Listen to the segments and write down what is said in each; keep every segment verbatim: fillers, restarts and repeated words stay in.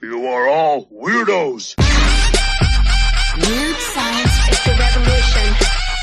You are all weirdos. Weird science is the revolution.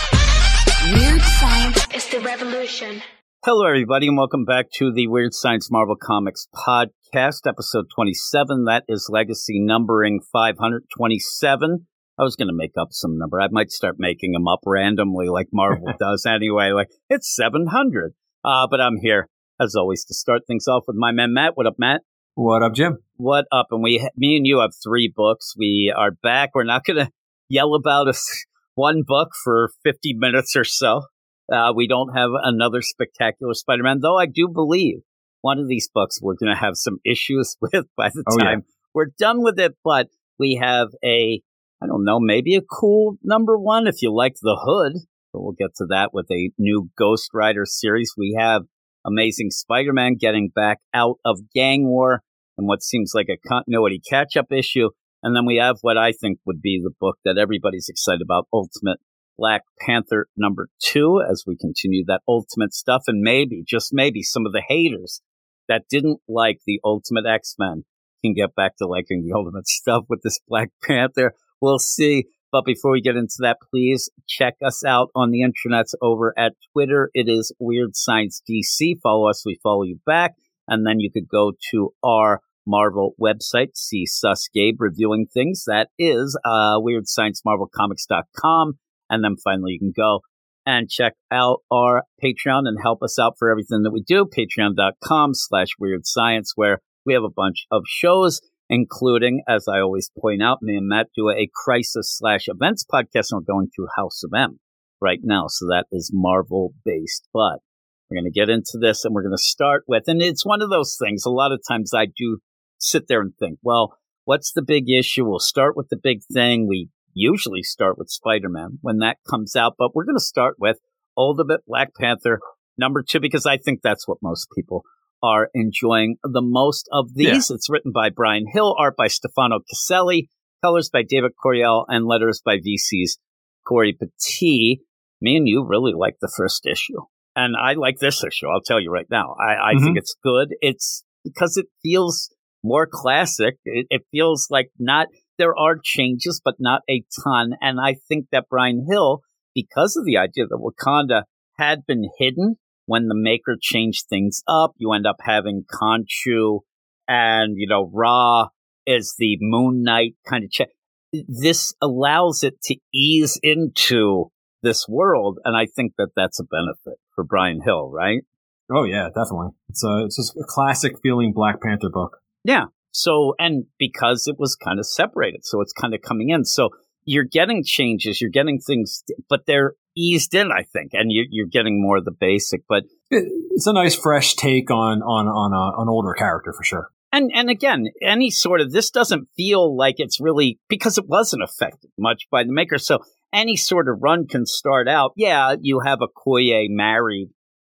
Weird science is the revolution. Hello, everybody, and welcome back to the Weird Science Marvel Comics podcast, episode twenty-seven. That is legacy numbering five hundred twenty-seven. I was going to make up some number. I might start making them up randomly like Marvel does anyway. Like, it's seven hundred. Uh, but I'm here, as always, to start things off with my man, Matt. What up, Matt? What up, Jim? What up? And we, me and you have three books. We are back. We're not going to yell about us one book for fifty minutes or so. Uh, we don't have another spectacular Spider-Man, though I do believe one of these books we're going to have some issues with by the oh, time yeah. we're done with it. But we have a, I don't know, maybe a cool number one if you like the hood. But we'll get to that with a new Ghost Rider series. We have Amazing Spider-Man getting back out of Gang War and what seems like a continuity catch-up issue. And then we have what I think would be the book that everybody's excited about, Ultimate Black Panther number two, as we continue that Ultimate stuff. And maybe, just maybe, some of the haters that didn't like the Ultimate X-Men can get back to liking the Ultimate stuff with this Black Panther. We'll see. But before we get into that, please check us out on the internets over at Twitter. It is Weird Science D C. Follow us, we follow you back. And then you could go to our Marvel website, see Sus Gabe reviewing things. That is uh, weird science marvel comics dot com. And then finally, you can go and check out our Patreon and help us out for everything that we do. Patreon.com slash Weird Science, where we have a bunch of shows, including, as I always point out, me and Matt do a crisis slash events podcast, and we're going through House of M right now. So that is Marvel based. But we're going to get into this, and we're going to start with, and it's one of those things. A lot of times I do sit there and think, well, what's the big issue? We'll start with the big thing. We usually start with Spider-Man when that comes out, but we're going to start with Ultimate Black Panther number two, because I think that's what most people are enjoying the most of these. Yeah. It's written by Brian Hill, art by Stefano Caselli, colors by David Coriel, and letters by V C's Corey Petit. Me and you really like the first issue, and I like this issue. I'll tell you right now. I, I mm-hmm. think it's good. It's because it feels more classic. It, it feels like not... There are changes, but not a ton. And I think that Brian Hill, because of the idea that Wakanda had been hidden when the Maker changed things up, you end up having Khonshu and, you know, Ra is the Moon Knight kind of check. This allows it to ease into this world. And I think that that's a benefit for Brian Hill, right? Oh, yeah, definitely. It's a, it's just a classic feeling Black Panther book. Yeah. So, and because it was kind of separated, so it's kind of coming in. So you're getting changes, you're getting things, but they're eased in, I think, and you're, you're getting more of the basic. But it's a nice, fresh take on on on a, an older character for sure. And and again, any sort of this doesn't feel like it's really because it wasn't affected much by the Maker. So any sort of run can start out. Yeah, you have Okoye married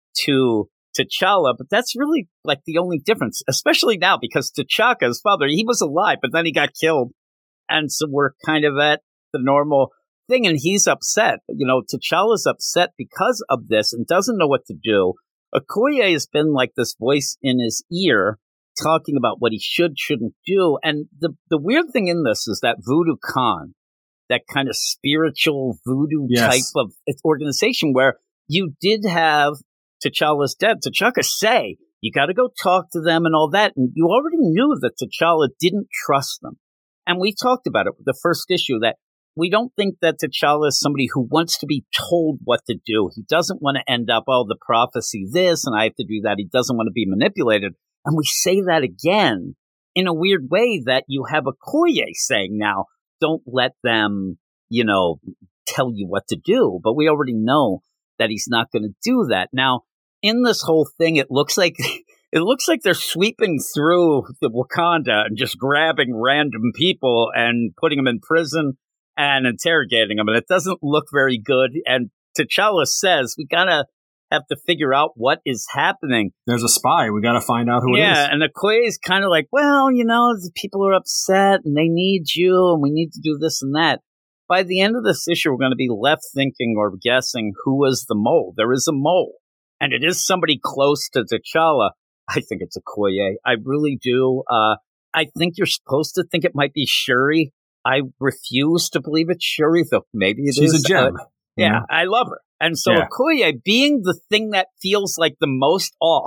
to T'Challa, but that's really like the only difference, especially now because T'Chaka's father, he was alive, but then he got killed. And so we're kind of at the normal thing, and he's upset. You know, T'Challa's upset because of this and doesn't know what to do. Okoye has been like this voice in his ear talking about what he should, shouldn't do. And the, the weird thing in this is that Voodoo Khan, that kind of spiritual voodoo yes. type of organization where you did have T'Challa's dead. T'Chaka say, you got to go talk to them and all that. And you already knew that T'Challa didn't trust them. And we talked about it with the first issue that we don't think that T'Challa is somebody who wants to be told what to do. He doesn't want to end up, oh, the prophecy this, and I have to do that. He doesn't want to be manipulated. And we say that again in a weird way that you have Okoye saying now, don't let them, you know, tell you what to do. But we already know that he's not going to do that. Now, in this whole thing, it looks like it looks like they're sweeping through the Wakanda and just grabbing random people and putting them in prison and interrogating them. And it doesn't look very good. And T'Challa says, we got to have to figure out what is happening. There's a spy. We got to find out who yeah, it is. Yeah, and Okoye is kind of like, well, you know, the people are upset and they need you and we need to do this and that. By the end of this issue, we're going to be left thinking or guessing who was the mole. There is a mole. And it is somebody close to T'Challa. I think it's Okoye. I really do. Uh, I think you're supposed to think it might be Shuri. I refuse to believe it's Shuri, though maybe it She's is. a gem. Uh, yeah, know? I love her. And so yeah. Okoye being the thing that feels like the most off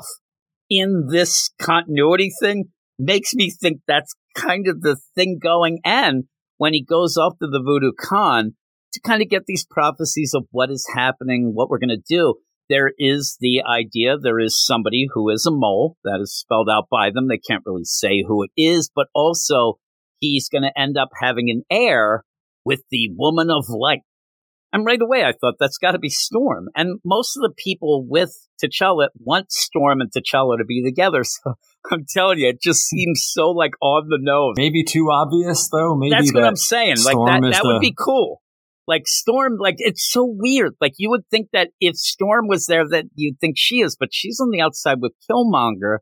in this continuity thing makes me think that's kind of the thing going. And when he goes off to the Voodoo Khan to kind of get these prophecies of what is happening, what we're going to do, there is the idea there is somebody who is a mole that is spelled out by them. They can't really say who it is, but also he's going to end up having an heir with the Woman of Light. And right away, I thought that's got to be Storm. And most of the people with T'Challa want Storm and T'Challa to be together. So I'm telling you, it just seems so like on the nose. Maybe too obvious, though. Maybe that's what that I'm saying. Storm like that, that the... would be cool. Like Storm, like it's so weird. Like you would think that if Storm was there, that you'd think she is, but she's on the outside with Killmonger.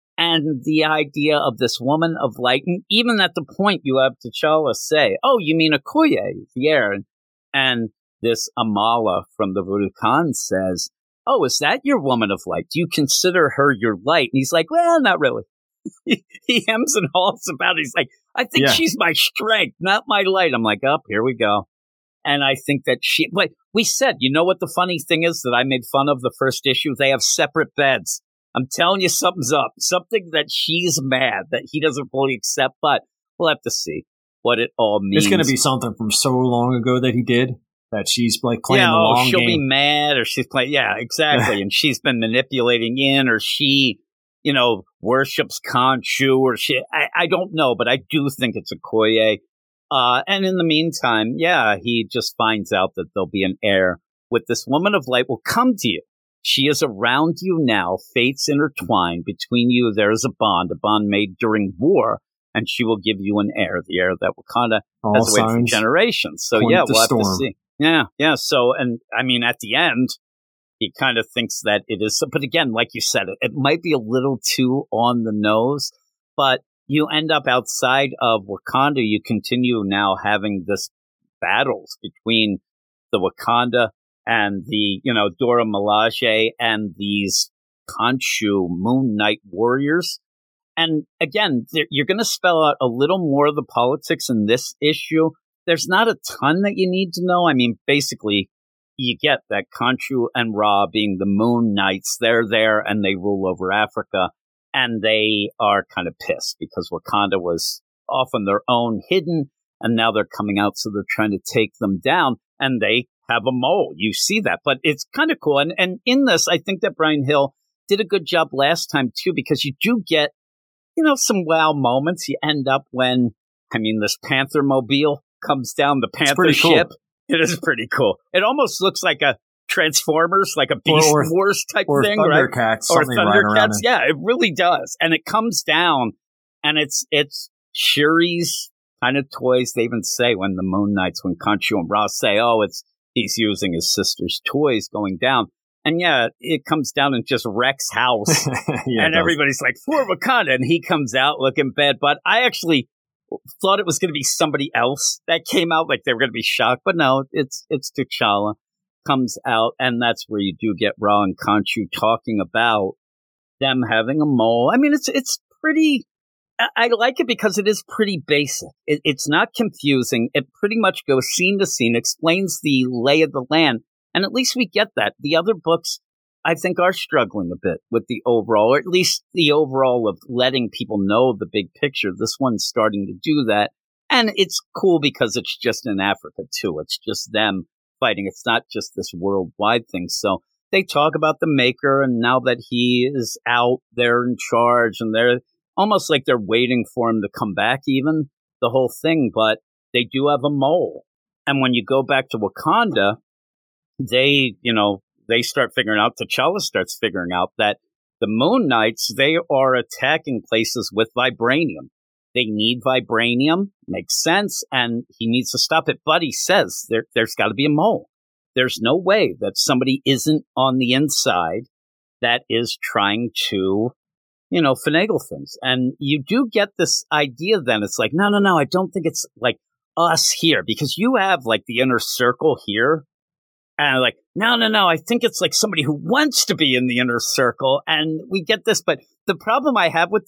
And the idea of this Woman of Light, and even at the point you have T'Challa say, "Oh, you mean Okoye, the heir?" And, and this Amala from the Voodoo Khan says, "Oh, is that your Woman of Light? Do you consider her your light?" And he's like, "Well, not really." he, he hems and haws about it. He's like, "I think yeah. she's my strength, not my light." I'm like, "Oh, here we go." And I think that she, like we said, you know what the funny thing is that I made fun of the first issue? They have separate beds. I'm telling you something's up. Something that she's mad that he doesn't fully accept, but we'll have to see what it all means. It's going to be something from so long ago that he did. That she's like playing yeah, the oh, long she'll game. be mad, or she's playing. Yeah, exactly. And she's been manipulating in, or she, you know, worships Khonshu, or she. I, I don't know, but I do think it's Okoye. Uh, and in the meantime, yeah, he just finds out that there'll be an heir with this Woman of Light will come to you. She is around you now. Fates intertwined between you. There is a bond, a bond made during war. And she will give you an heir, the heir that Wakanda All has waited for generations. So, yeah, we'll have storm. to see. Yeah, yeah. So, and I mean, at the end, he kind of thinks that it is. But again, like you said, it, it might be a little too on the nose. But you end up outside of Wakanda. You continue now having this battles between the Wakanda and the, you know, Dora Milaje and these Khonshu Moon Knight warriors. And again, you're going to spell out a little more of the politics in this issue. There's not a ton that you need to know. I mean, basically, you get that Khonshu and Ra being the Moon Knights, they're there and they rule over Africa. And they are kind of pissed because Wakanda was off on their own, hidden, and now they're coming out, so they're trying to take them down. And they have a mole. You see that. But it's kind of cool. And, and in this, I think that Brian Hill did a good job last time, too, because you do get, you know, some wow moments. You end up when, I mean, this Panther mobile comes down the Panther ship. Cool. It is pretty cool. It almost looks like a Transformers, like a Beast or, Wars type or thing, Thundercats, right? Or Thundercats. Yeah, it really does. And it comes down, and it's it's Shuri's kind of toys. They even say when the Moon Knights, when Khonshu and Ra say, oh, it's he's using his sister's toys going down. And yeah, it comes down and just wrecks house. yeah, and everybody's like, for Wakanda. And he comes out looking bad. But I actually thought it was going to be somebody else that came out, like they were going to be shocked. But no, it's it's T'Challa comes out. And that's where you do get Ra and Khonshu talking about them having a mole. I mean, it's it's pretty... I, I like it because it is pretty basic. It, it's not confusing. It pretty much goes scene to scene, explains the lay of the land. And at least we get that. The other books, I think, are struggling a bit with the overall, or at least the overall of letting people know the big picture. This one's starting to do that. And it's cool because it's just in Africa, too. It's just them fighting. It's not just this worldwide thing. So they talk about the Maker, and now that he is out, they're in charge, and they're almost like they're waiting for him to come back, even, the whole thing. But they do have a mole. And when you go back to Wakanda, they, you know, they start figuring out, T'Challa starts figuring out that the Moon Knights, they are attacking places with vibranium. They need vibranium, makes sense, and he needs to stop it. But he says there, there's got to be a mole. There's no way that somebody isn't on the inside that is trying to, you know, finagle things. And you do get this idea then. It's like, no, no, no, I don't think it's like us here, because you have like the inner circle here. And I'm like, no, no, no, I think it's like somebody who wants to be in the inner circle. And we get this. But the problem I have with this,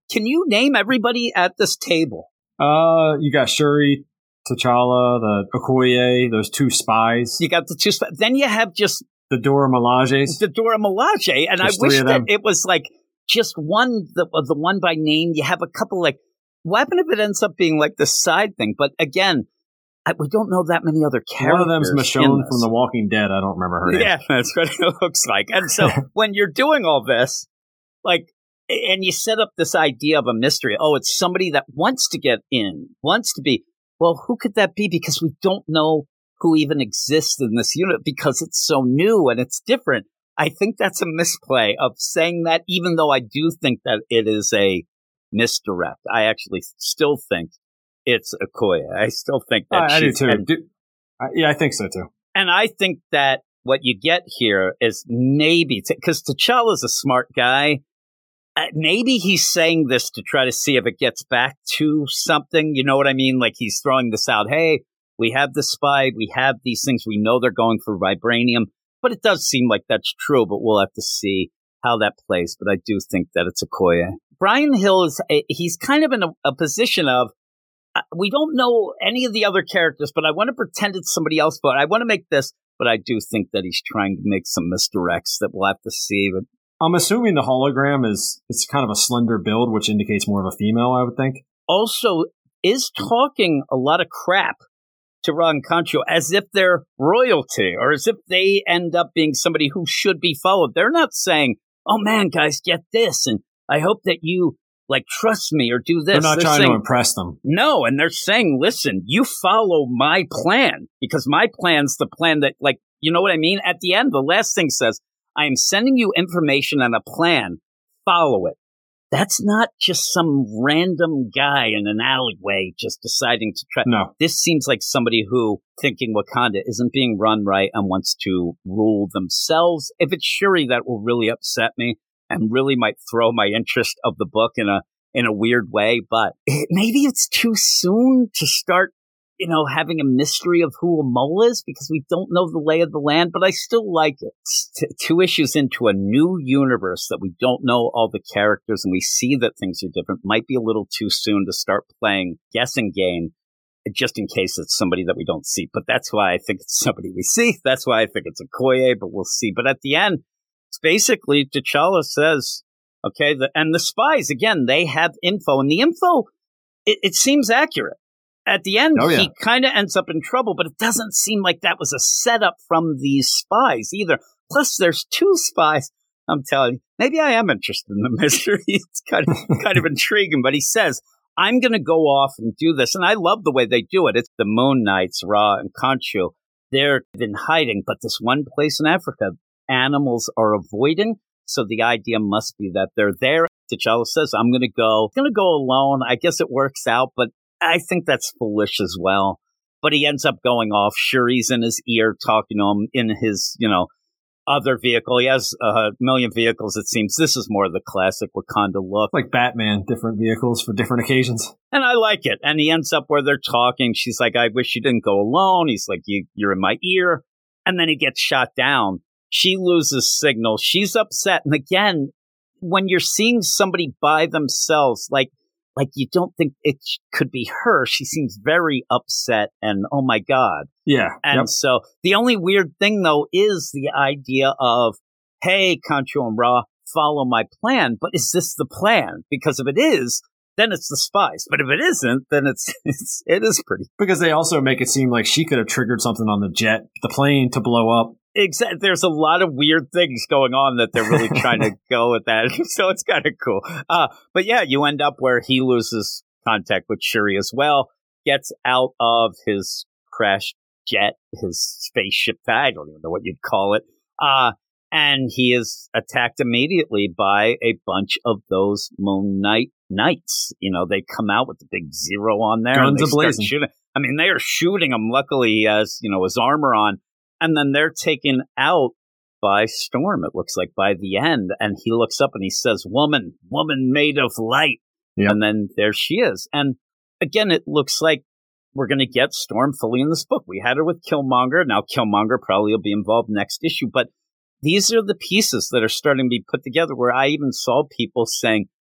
Can you name everybody at this table? Uh, you got Shuri, T'Challa, the Okoye, those two spies. You got the two spies. Then you have just the Dora Milajes. The Dora Milaje. And Just I wish three of that them. it was like just one, the, the one by name. You have a couple like, what happened if it ends up being like the side thing? But again, I, we don't know that many other characters. One of them's Michonne from The Walking Dead. I don't remember her name. Yeah, that's what it looks like. And so when you're doing all this, like, and you set up this idea of a mystery, oh, it's somebody that wants to get in, wants to be, well, who could that be? Because we don't know who even exists in this unit because it's so new and it's different. I think that's a misplay of saying that, even though I do think that it is a misdirect. I actually still think it's Okoye. I still think that I, I do she's, too. and, Do, I, yeah, I think so too. and I think that what you get here is maybe, because T'Challa's a smart guy, uh, maybe he's saying this to try to see if it gets back to something. You know what I mean? Like he's throwing this out. Hey, we have the spy. We have these things. We know they're going for vibranium. But it does seem like that's true, but we'll have to see how that plays. But I do think that it's Okoye. Brian Hill is, a, he's kind of in a, a position of, uh, we don't know any of the other characters, but I want to pretend it's somebody else. But I want to make this, but I do think that he's trying to make some misdirects that we'll have to see. But I'm assuming the hologram is, it's kind of a slender build, which indicates more of a female, I would think. Also, is talking a lot of crap to Ron Concho as if they're royalty or as if they end up being somebody who should be followed. They're not saying, oh man, guys, get this. And I hope that you like trust me or do this. They're not they're trying saying, to impress them. No. And they're saying, listen, you follow my plan because my plan's the plan that, like, you know what I mean? At the end, the last thing says, I am sending you information and a plan. Follow it. That's not just some random guy in an alleyway just deciding to try. No. This seems like somebody who, thinking Wakanda isn't being run right and wants to rule themselves. If it's Shuri, that will really upset me and really might throw my interest of the book in a in a weird way. But it, maybe it's too soon to start, you know, having a mystery of who a mole is because we don't know the lay of the land, but I still like it. T- two issues into a new universe that we don't know all the characters and we see that things are different might be a little too soon to start playing guessing game just in case it's somebody that we don't see. But that's why I think it's somebody we see. That's why I think it's Okoye, but we'll see. But at the end, it's basically T'Challa says, okay, the, and the spies, again, they have info and the info, it, it seems accurate. At the end, oh, yeah. he kind of ends up in trouble, but it doesn't seem like that was a setup from these spies either. Plus, there's two spies. I'm telling you, maybe I am interested in the mystery. It's kind of kind of intriguing. But he says, I'm going to go off and do this. And I love the way they do it. It's the Moon Knights, Ra and Khonshu. They're in hiding, but this one place in Africa, animals are avoiding. So the idea must be that they're there. T'Challa says, I'm going to go. I'm going to go alone. I guess it works out, but I think that's foolish as well. But he ends up going off. Shuri's in his ear talking to him in his, you know, other vehicle. He has a million vehicles, it seems. This is more of the classic Wakanda look. Like Batman, different vehicles for different occasions. And I like it. And he ends up where they're talking. She's like, I wish you didn't go alone. He's like, you, you're in my ear. And then he gets shot down. She loses signal. She's upset. And again, when you're seeing somebody by themselves, like, like you don't think it could be her. She seems very upset and, oh my God. Yeah. And yep. so the only weird thing, though, is the idea of, hey, Khonshu and Ra, follow my plan. But is this the plan? Because if it is, then it's the spies. But if it isn't, then it's, it's it is pretty. Because they also make it seem like she could have triggered something on the jet, the plane to blow up. Exactly. There's a lot of weird things going on that they're really trying to go with that. So it's kind of cool. Uh, but yeah, you end up where he loses contact with Shuri as well, gets out of his crashed jet, his spaceship. I don't even know what you'd call it. Uh, and he is attacked immediately by a bunch of those Moon Knight Knights. You know, they come out with the big zero on there. Guns and they start ablazing. shooting. I mean, they are shooting him. Luckily, he has, you know, his armor on. And then they're taken out by Storm, it looks like, by the end. And he looks up and he says, woman, woman made of light. Yep. And then there she is. And again, it looks like we're going to get Storm fully in this book. We had her with Killmonger. Now Killmonger probably will be involved next issue. But these are the pieces that are starting to be put together where I even saw people saying,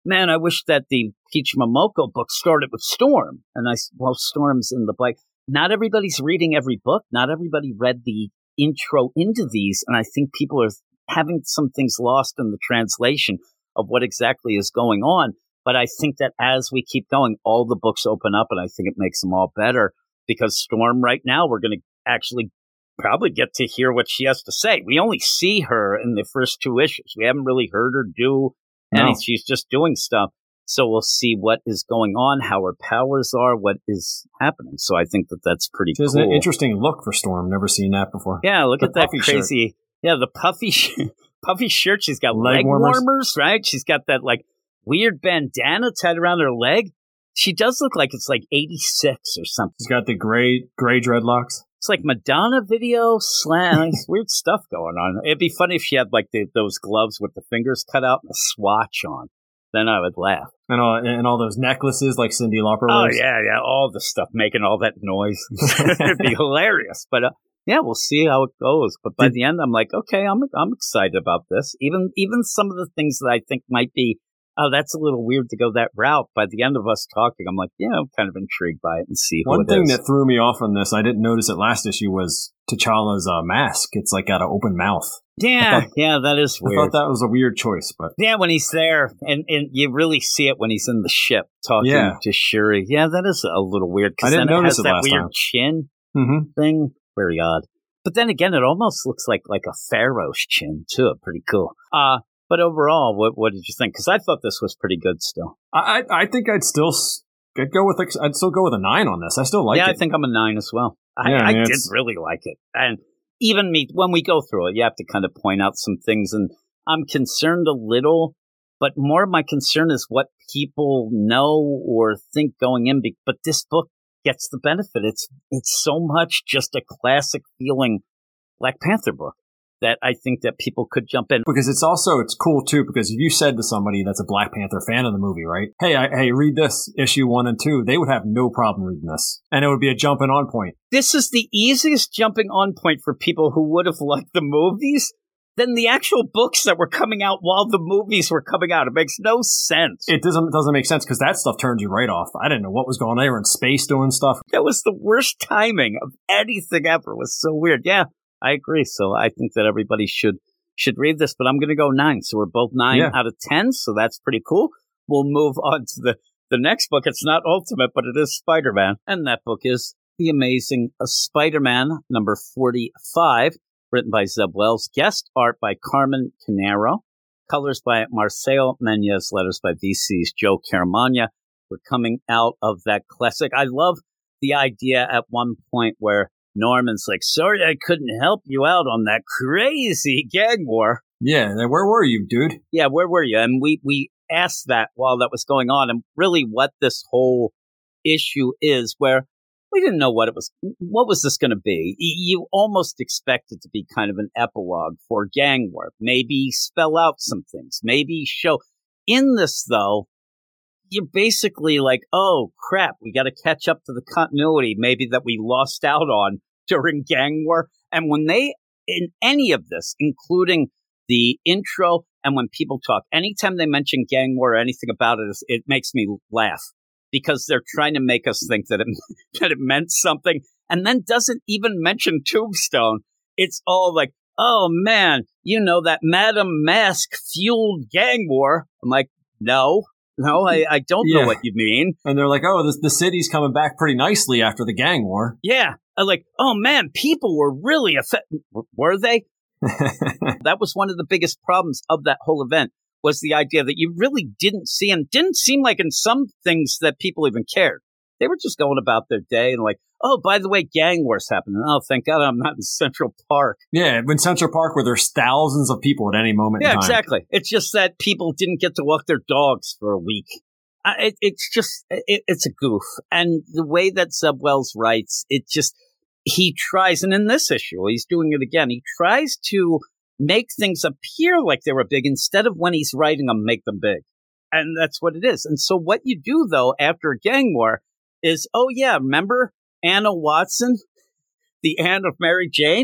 man, I wish that the Peach Momoko book started with Storm. And I, well, Storm's in the Black. Not everybody's reading every book. Not everybody read the intro into these. And I think people are having some things lost in the translation of what exactly is going on. But I think that as we keep going, all the books open up, and I think it makes them all better. Because Storm right now, we're going to actually probably get to hear what she has to say. We only see her in the first two issues. We haven't really heard her do anything. No. She's just doing stuff. So we'll see what is going on, how her powers are, what is happening. So I think that that's pretty She has cool. an interesting look for Storm. Never seen that before. Yeah, look The at that puffy crazy. shirt. Yeah, the puffy, sh- puffy shirt. She's got leg, Leg warmers. warmers. right? She's got that like weird bandana tied around her leg. She does look like it's like eighty-six or something. She's got the gray gray dreadlocks. It's like Madonna video slam. Weird stuff going on. It'd be funny if she had like the, those gloves with the fingers cut out and a swatch on. Then I would laugh. And all and all those necklaces like Cyndi Lauper Oh, wears. yeah, yeah. All the stuff making all that noise. It'd be hilarious. But uh, yeah, we'll see how it goes. But by the end, I'm like, okay, I'm I'm excited about this. Even even some of the things that I think might be, oh, that's a little weird to go that route. By the end of us talking, I'm like, yeah, I'm kind of intrigued by it and see who One it thing is. that threw me off on this, I didn't notice it last issue, was T'Challa's uh, mask. It's like got an open mouth. Yeah, thought- yeah, that is I weird. thought that was a weird choice, but Yeah, when he's there, and, and you really see it when he's in the ship talking Yeah. to Shuri. Yeah, that is a little weird. I Because didn't then it notice has it that last weird time. chin mm-hmm. thing. Very odd. But then again, it almost looks like like a pharaoh's chin, too. Pretty cool. Uh, but overall, what what did you think? Because I thought this was pretty good still. I I I think I'd still s- I'd go with like, I'd still go with a nine on this. I still like yeah, it. I think I'm a nine as well. I, Yeah, I yeah, did it's- really like it. And even me, when we go through it, you have to kind of point out some things. And I'm concerned a little, but more of my concern is what people know or think going in. Be- but this book gets the benefit. It's it's so much just a classic feeling Black Panther book that I think that people could jump in. Because it's also, it's cool too, because if you said to somebody that's a Black Panther fan of the movie, right? Hey, I, hey, read this, issue one and two, they would have no problem reading this. And it would be a jumping on point. This is the easiest jumping on point for people who would have liked the movies than the actual books that were coming out while the movies were coming out. It makes no sense. It doesn't doesn't make sense because that stuff turns you right off. I didn't know what was going on. They were in space doing stuff. That was the worst timing of anything ever. It was so weird. Yeah, I agree. So I think that everybody should should read this, but I'm going to go nine. So we're both nine Yeah. out of ten. So that's pretty cool. We'll move on to the, the next book. It's not Ultimate, but it is Spider-Man. And that book is The Amazing Spider-Man, number forty-five, written by Zeb Wells. Guest art by Carmen Canaro. Colors by Marcelo Menez. Letters by V C's Joe Caramagna. We're coming out of that classic. I love the idea at one point where Norman's like, sorry I couldn't help you out on that crazy gang war. Yeah, then where were you, dude? Yeah, where were you? And we, we asked that while that was going on, and really what this whole issue is, where we didn't know what it was. What was this going to be? Y- You almost expect it to be kind of an epilogue for gang war. Maybe spell out some things. Maybe show. In this, though, you're basically like, oh, crap, we got to catch up to the continuity maybe that we lost out on during gang war. And when they, in any of this, including the intro and when people talk, anytime they mention gang war or anything about it, it makes me laugh because they're trying to make us think that it, that it meant something and then doesn't even mention Tombstone. It's all like, oh, man, you know, that Madame Mask fueled gang war. I'm like, no. No, I, I don't Yeah. know what you mean. And they're like, oh, the, the city's coming back pretty nicely after the gang war. Yeah. I'm like, oh, man, people were really affected. Were they? That was one of the biggest problems of that whole event was the idea that you really didn't see and didn't seem like in some things that people even cared. They were just going about their day and like, oh, by the way, gang war's happening. Oh, thank God I'm not in Central Park. Yeah, in Central Park where there's thousands of people at any moment Yeah, in time. exactly. It's just that people didn't get to walk their dogs for a week. I, it, it's just, it, it's a goof. And the way that Zeb Wells writes, it just, he tries, and in this issue, he's doing it again. He tries to make things appear like they were big instead of when he's writing them, make them big. And that's what it is. And so what you do, though, after a gang war is, oh, yeah, remember Anna Watson, the aunt of Mary Jane?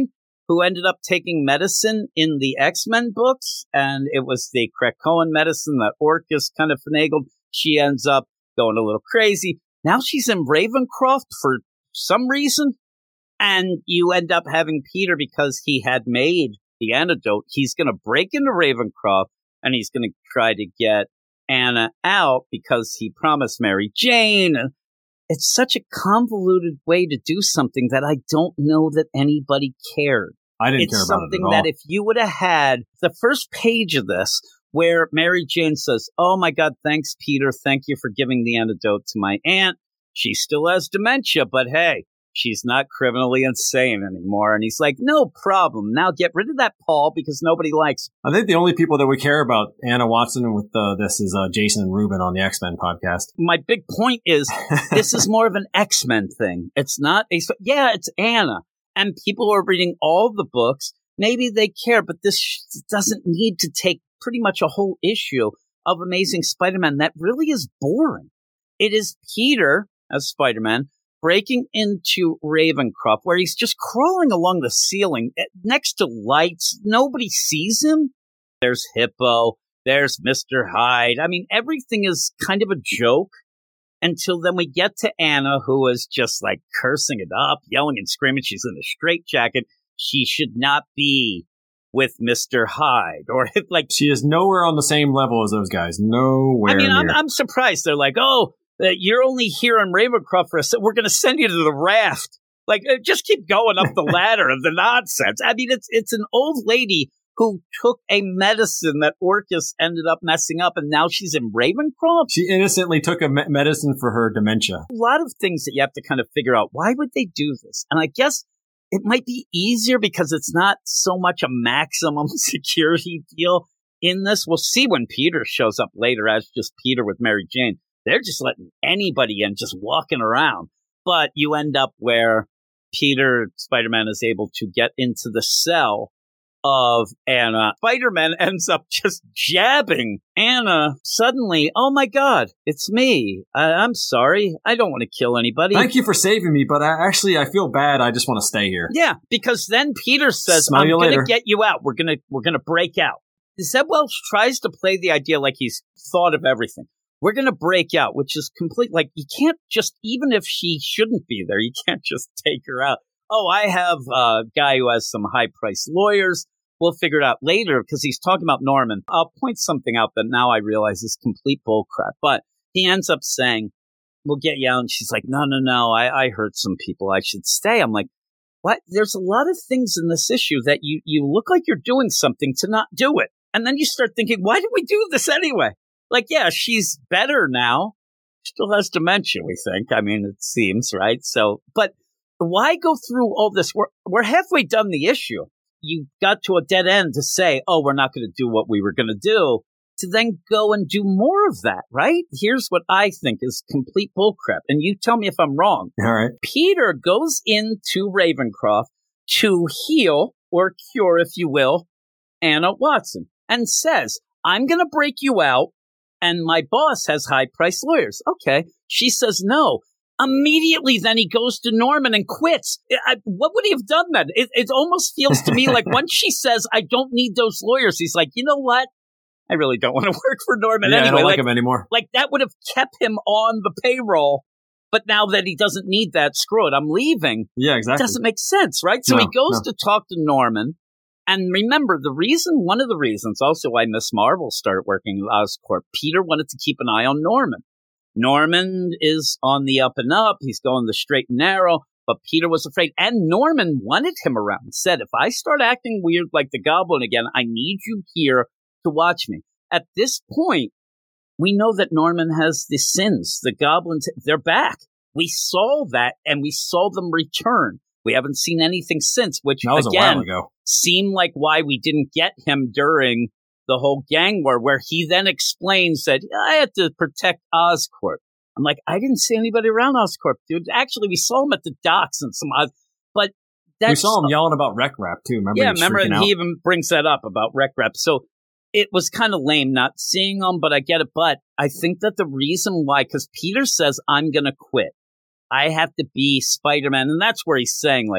who ended up taking medicine in the X-Men books, and it was the Krakoan medicine that Orchis kind of finagled. She ends up going a little crazy. Now she's in Ravencroft for some reason, and you end up having Peter, because he had made the antidote, he's going to break into Ravencroft, and he's going to try to get Anna out because he promised Mary Jane. It's such a convoluted way to do something that I don't know that anybody cared. I didn't it's care about it at all. It's something that if you would have had the first page of this where Mary Jane says, oh my God, thanks, Peter. Thank you for giving the antidote to my aunt. She still has dementia, but hey, she's not criminally insane anymore. And he's like, no problem. Now get rid of that Paul because nobody likes him. I think the only people that we care about Anna Watson with uh, this is uh, Jason and Ruben on the X-Men podcast. My big point is this is more of an X-Men thing. It's not a, yeah, it's Anna. And people who are reading all the books, maybe they care, but this sh- doesn't need to take pretty much a whole issue of Amazing Spider-Man. That really is boring. It is Peter as Spider-Man breaking into Ravencroft, where he's just crawling along the ceiling next to lights. Nobody sees him. There's Hippo. There's Mister Hyde. I mean, everything is kind of a joke until then we get to Anna, who is just like cursing it up, yelling and screaming. She's in a straitjacket. She should not be with Mister Hyde, or like she is nowhere on the same level as those guys. Nowhere. I mean, near. I'm, I'm surprised. They're like, oh, Uh, you're only here in Ravencroft for a se- we're going to send you to the raft. Like, uh, just keep going up the ladder of the nonsense. I mean, it's it's an old lady who took a medicine that Orchis ended up messing up, and now she's in Ravencroft. She innocently took a me- medicine for her dementia. A lot of things that you have to kind of figure out. Why would they do this? And I guess it might be easier because it's not so much a maximum security deal in this. We'll see when Peter shows up later as just Peter with Mary Jane. They're just letting anybody in, just walking around. But you end up where Peter, Spider-Man, is able to get into the cell of Anna. Spider-Man ends up just jabbing Anna. Suddenly, oh my God, it's me. I- I'm sorry. I don't want to kill anybody. Thank you for saving me, but I, actually I feel bad. I just want to stay here. Yeah, because then Peter says, Smell I'm you going to later. get you out. We're going to we're gonna break out. Zeb Welch tries to play the idea like he's thought of everything. We're going to break out, which is complete. Like, you can't just, even if she shouldn't be there, you can't just take her out. Oh, I have a guy who has some high-priced lawyers. We'll figure it out later because he's talking about Norman. I'll point something out that now I realize is complete bullcrap. But he ends up saying, we'll get you out. And she's like, no, no, no, I, I hurt some people. I should stay. I'm like, what? There's a lot of things in this issue that you, you look like you're doing something to not do it. And then you start thinking, why did we do this anyway? Like, yeah, she's better now. Still has dementia, we think. I mean, it seems, right? So, but why go through all this? We're, we're halfway done the issue. You got to a dead end to say, oh, we're not going to do what we were going to do, to then go and do more of that, right? Here's what I think is complete bullcrap. And you tell me if I'm wrong. All right. Peter goes into Ravencroft to heal or cure, if you will, Anna Watson, and says, I'm going to break you out. And my boss has high-priced lawyers. Okay. She says no. Immediately, then he goes to Norman and quits. I, what would he have done then? It, it almost feels to me like once she says, I don't need those lawyers, he's like, you know what? I really don't want to work for Norman yeah, anyway. I don't like, like him anymore. Like, that would have kept him on the payroll. But now that he doesn't need that, screw it, I'm leaving. Yeah, exactly. It doesn't make sense, right? So no, he goes no. to talk to Norman. And remember, the reason, one of the reasons also why Miss Marvel started working at Oscorp, Peter wanted to keep an eye on Norman. Norman is on the up and up. He's going the straight and narrow, but Peter was afraid. And Norman wanted him around, said, if I start acting weird like the Goblin again, I need you here to watch me. At this point, we know that Norman has the sins. The Goblins, they're back. We saw that, and we saw them return. We haven't seen anything since, which, that was again, a while ago. Seemed like why we didn't get him during the whole gang war, where he then explains that I had to protect Oscorp. I'm like, I didn't see anybody around Oscorp, dude. Actually, we saw him at the docks and some odd, but that's, we saw him yelling about Rec Rap too. Remember? Yeah, he was remember, and out? he even brings that up about Rec Rap. So it was kind of lame not seeing him, but I get it. But I think that the reason why, because Peter says, I'm going to quit. I have to be Spider-Man. And that's where he's saying, like,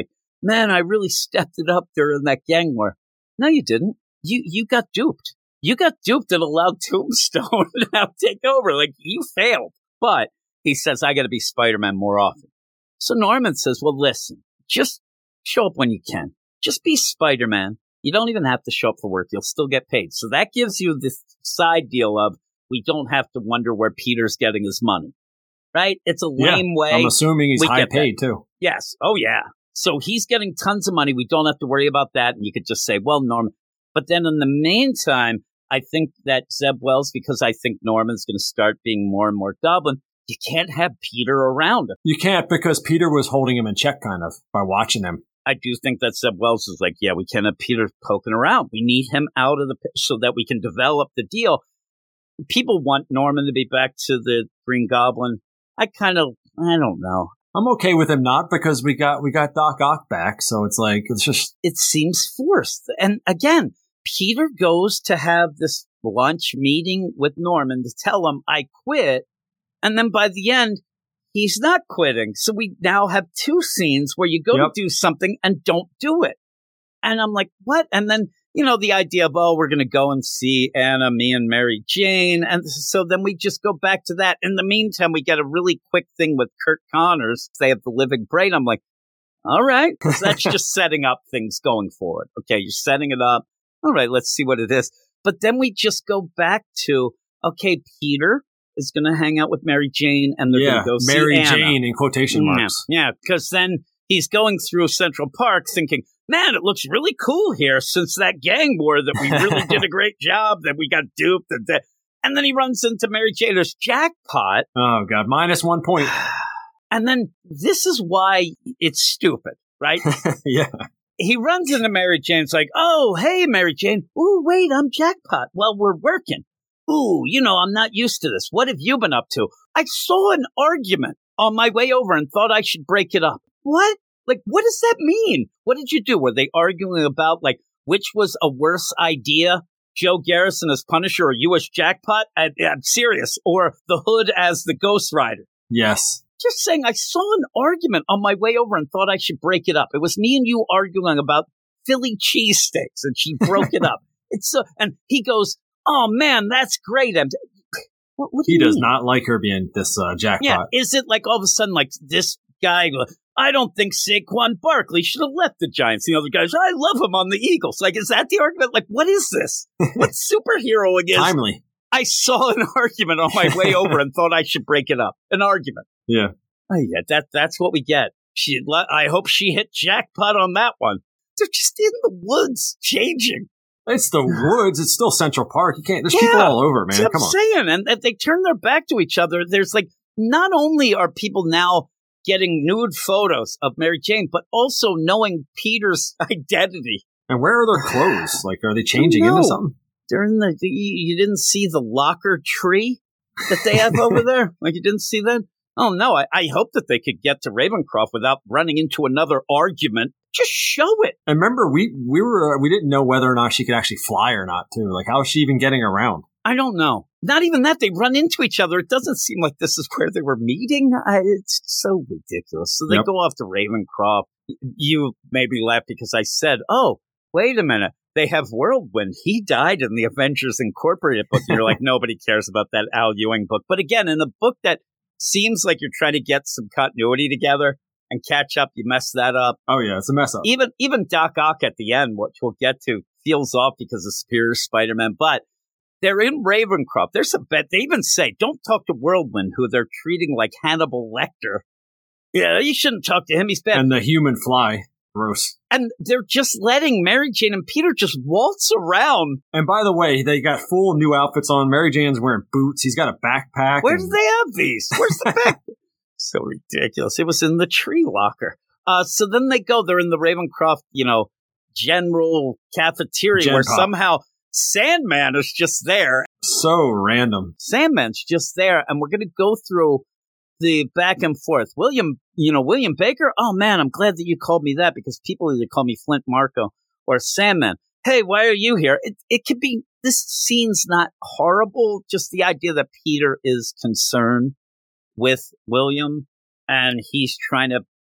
man, I really stepped it up during that gang war. No, you didn't. You you got duped. You got duped and allowed Tombstone to now take over. Like, you failed. But he says, I got to be Spider-Man more often. So Norman says, well, listen, just show up when you can. Just be Spider-Man. You don't even have to show up for work. You'll still get paid. So that gives you this side deal of we don't have to wonder where Peter's getting his money. Right? It's a lame yeah, way. I'm assuming he's We high get paid, that. too. Yes. Oh, yeah. So he's getting tons of money. We don't have to worry about that. And you could just say, well, Norman. But then in the meantime, I think that Zeb Wells, because I think Norman's going to start being more and more Goblin, you can't have Peter around him. You can't, because Peter was holding him in check, kind of, by watching him. I do think that Zeb Wells is like, yeah, we can't have Peter poking around. We need him out of the pit so that we can develop the deal. People want Norman to be back to the Green Goblin. I kind of, I don't know. I'm okay with him not, because we got we got Doc Ock back, so it's like, it's just... It seems forced. And again, Peter goes to have this lunch meeting with Norman to tell him, I quit. And then by the end, he's not quitting. So we now have two scenes where you go Yep. to do something and don't do it. And I'm like, what? And then, you know, the idea of, oh, we're going to go and see Anna, me and Mary Jane. And so then we just go back to that. In the meantime, we get a really quick thing with Kurt Connors. They have the living brain. I'm like, all right, 'cause that's just setting up things going forward. Okay, you're setting it up. All right, let's see what it is. But then we just go back to, okay, Peter is going to hang out with Mary Jane, and they're yeah, going to go see Mary Anna. Jane in quotation marks. Yeah, because then he's going through Central Park thinking, man, it looks really cool here since that gang war that we really did a great job, that we got duped. And, that. and then he runs into Mary Jane's jackpot. Oh, God, minus one point. And then this is why it's stupid, right? yeah. He runs into Mary Jane. It's like, oh, hey, Mary Jane. Ooh, wait, I'm jackpot. Well, we're working. Ooh, you know, I'm not used to this. What have you been up to? I saw an argument on my way over and thought I should break it up. What? Like, what does that mean? What did you do? Were they arguing about, like, which was a worse idea? Joe Garrison as Punisher or you as Jackpot? I, I'm serious. Or the Hood as the Ghost Rider? Yes. Just saying, I saw an argument on my way over and thought I should break it up. It was me and you arguing about Philly cheesesteaks, and she broke it up. It's so, and he goes, oh, man, that's great. I'm, what, what do he you does mean? not like her being this uh, jackpot. Yeah, is it like all of a sudden, like this guy, I don't think Saquon Barkley should have left the Giants. The other guys, I love him on the Eagles. Like, is that the argument? Like, what is this? What superhero is? Timely. I saw an argument on my way over and thought I should break it up. An argument. Yeah. Oh, yeah, that, that's what we get. She, I hope she hit jackpot on that one. They're just in the woods changing. It's the woods. It's still Central Park. You can't. There's Yeah, people all over, man. That's Come what on. I'm saying. And if they turn their back to each other, there's like, not only are people now getting nude photos of Mary Jane, but also knowing Peter's identity. And where are their clothes? Like, are they changing into something? They're in the, you, you didn't see the locker tree that they have over there? Like, you didn't see that? Oh, no, I, I hope that they could get to Ravencroft without running into another argument. Just show it. And remember, we we were we didn't know whether or not she could actually fly or not, too. Like, how is she even getting around? I don't know. Not even that. They run into each other. It doesn't seem like this is where they were meeting. I, it's so ridiculous. So they Yep. go off to Ravencroft. You maybe laugh because I said, oh, wait a minute. They have Whirlwind. He died in the Avengers Incorporated book. You're like, nobody cares about that Al Ewing book. But again, in a book that seems like you're trying to get some continuity together and catch up, you mess that up. Oh, yeah, it's a mess up. Even even Doc Ock at the end, which we'll get to, feels off because of Superior Spider-Man. But they're in Ravencroft. There's a bet. They even say, don't talk to Whirlwind, who they're treating like Hannibal Lecter. Yeah, you shouldn't talk to him. He's bad. And the human fly. Gross. And they're just letting Mary Jane and Peter just waltz around. And by the way, they got full new outfits on. Mary Jane's wearing boots. He's got a backpack. Where and- do they have these? Where's the back? So ridiculous. It was in the tree locker. Uh, so then they go. They're in the Ravencroft, you know, general cafeteria Gen where Pop. somehow Sandman is just there. So random. Sandman's just there. And we're going to go through the back and forth. William, you know, William Baker. Oh, man, I'm glad that you called me that because people either call me Flint Marko or Sandman. Hey, why are you here? It, it could be, this scene's not horrible. Just the idea that Peter is concerned with William and he's trying to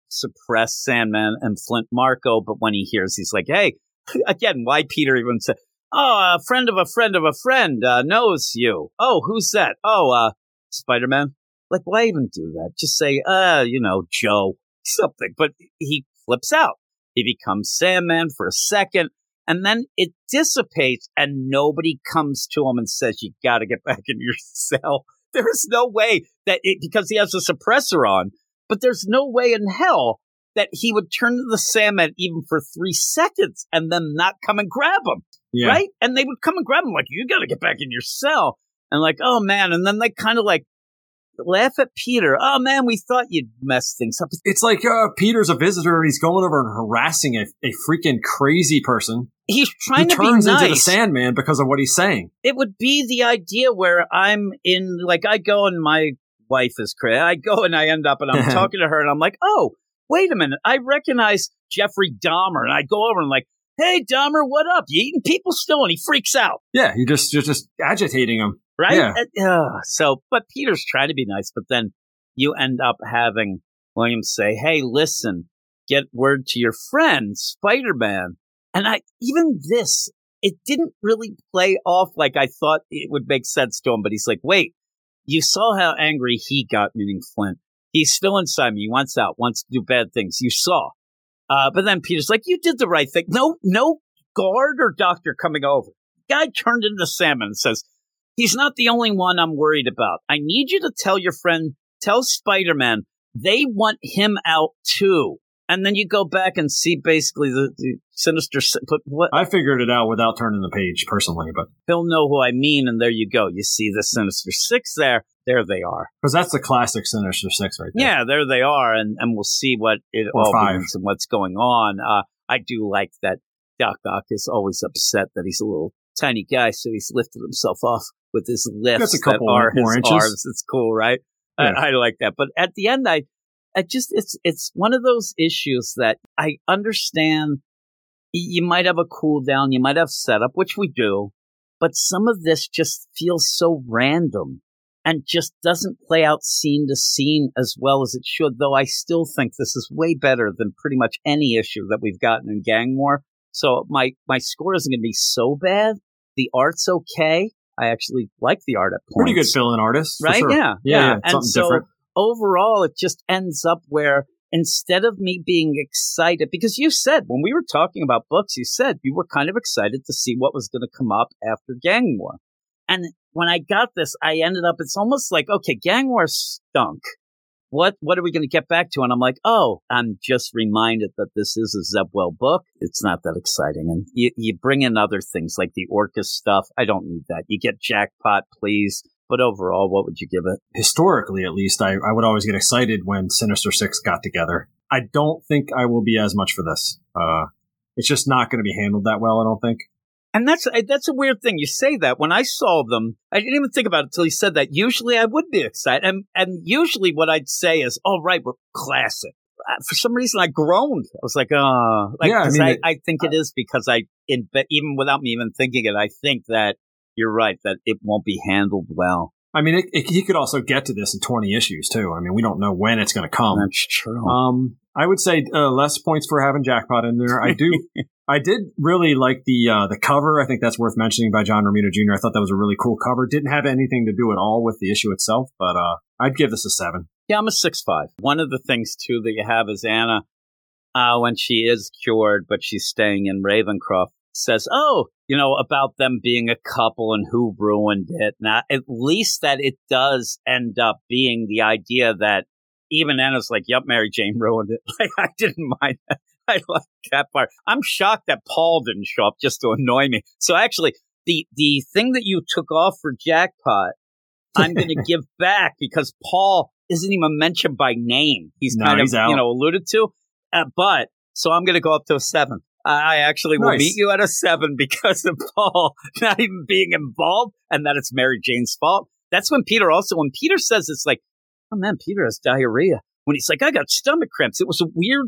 suppress Sandman and Flint Marko, but when he hears, he's like, hey, again, why Peter even said, oh, a friend of a friend of a friend uh, knows you. Oh, who's that? Oh, uh, Spider-Man. Like, why even do that? Just say, uh, you know, Joe, something. But he flips out. He becomes Sandman for a second, and then it dissipates, and nobody comes to him and says, you got to get back in your cell. There is no way that it, because he has a suppressor on, but there's no way in hell that he would turn to the Sandman even for three seconds and then not come and grab him. Yeah. Right? And they would come and grab him like, you got to get back in your cell. And like, oh, man. And then they kind of like laugh at Peter. Oh, man, we thought you'd mess things up. It's like uh, Peter's a visitor. He's going over and harassing a, a freaking crazy person. He's trying to be nice. He turns into the Sandman because of what he's saying. It would be the idea where I'm in, like, I go and my wife is crazy. I go and I end up and I'm talking to her and I'm like, oh, wait a minute. I recognize Jeffrey Dahmer. And I go over and like, hey, Dahmer, what up? You eating people still? And he freaks out. Yeah, you just, you're just agitating him. Right? Yeah. Uh, so, but Peter's trying to be nice, but then you end up having William say, hey, listen, get word to your friend, Spider-Man. And I, even this, it didn't really play off like I thought it would make sense to him, but he's like, wait, you saw how angry he got, meaning Flint. He's still inside me. He wants out, wants to do bad things. You saw. Uh, but then Peter's like, you did the right thing. No, no guard or doctor coming over. Guy turned into Sandman and says, he's not the only one I'm worried about. I need you to tell your friend, tell Spider-Man, they want him out too. And then you go back and see basically the, the Sinister Six. But what I figured it out without turning the page personally, but he'll know who I mean. And there you go. You see the Sinister Six there. There they are. Because that's the classic Sinister Six right there. Yeah, there they are. And, and we'll see what it or all five. means and what's going on. Uh, I do like that Doc Ock is always upset that he's a little tiny guy, so he's lifted himself off with his lifts that's a couple that are more his inches. arms. It's cool, right? Yeah. I, I like that. But at the end, I, I just it's it's one of those issues that I understand. You might have a cool down, you might have setup, which we do, but some of this just feels so random and just doesn't play out scene to scene as well as it should. Though I still think this is way better than pretty much any issue that we've gotten in Gang War. So my my score isn't going to be so bad. The art's okay. I actually like the art at points. Pretty good fill-in artist, right? Sure. Yeah, yeah, yeah. yeah. And Something so different. Overall, it just ends up where instead of me being excited, because you said when we were talking about books, you said you were kind of excited to see what was going to come up after Gang War. And when I got this, I ended up, it's almost like, okay, Gang War stunk. What what are we going to get back to? And I'm like, oh, I'm just reminded that this is a Zebwell book. It's not that exciting. And you, you bring in other things like the Orcus stuff. I don't need that. You get Jackpot, please. But overall, what would you give it? Historically, at least, I, I would always get excited when Sinister Six got together. I don't think I will be as much for this. Uh, it's just not going to be handled that well, I don't think. And that's that's a weird thing. You say that. When I saw them, I didn't even think about it until you said that. Usually I would be excited. And, and usually what I'd say is, oh, right, we're classic. For some reason, I groaned. I was like, oh. Like, yeah, I, mean, I, it, I think it is because I, in, even without me even thinking it, I think that you're right, that it won't be handled well. I mean, it, it, he could also get to this in twenty issues, too. I mean, we don't know when it's going to come. That's true. Um, I would say uh, less points for having Jackpot in there. I do. I did really like the uh, the cover. I think that's worth mentioning by John Romita Junior I thought that was a really cool cover. Didn't have anything to do at all with the issue itself, but uh, I'd give this a seven. Yeah, I'm a six five. One of the things, too, that you have is Anna, uh, when she is cured, but she's staying in Ravencroft, says, oh, you know, about them being a couple and who ruined it. Now, at least that it does end up being the idea that even Anna's like, yep, Mary Jane ruined it. Like, I didn't mind that. I like that part. I'm shocked that Paul didn't show up just to annoy me. So actually, the, the thing that you took off for Jackpot, I'm going to give back because Paul isn't even mentioned by name. He's no, kind he's of, out. you know, alluded to. Uh, but, so I'm going to go up to a seven. I actually will nice. meet you at a seven because of Paul not even being involved and that it's Mary Jane's fault. That's when Peter also, when Peter says it's like, oh man, Peter has diarrhea. When he's like, I got stomach cramps. It was a weird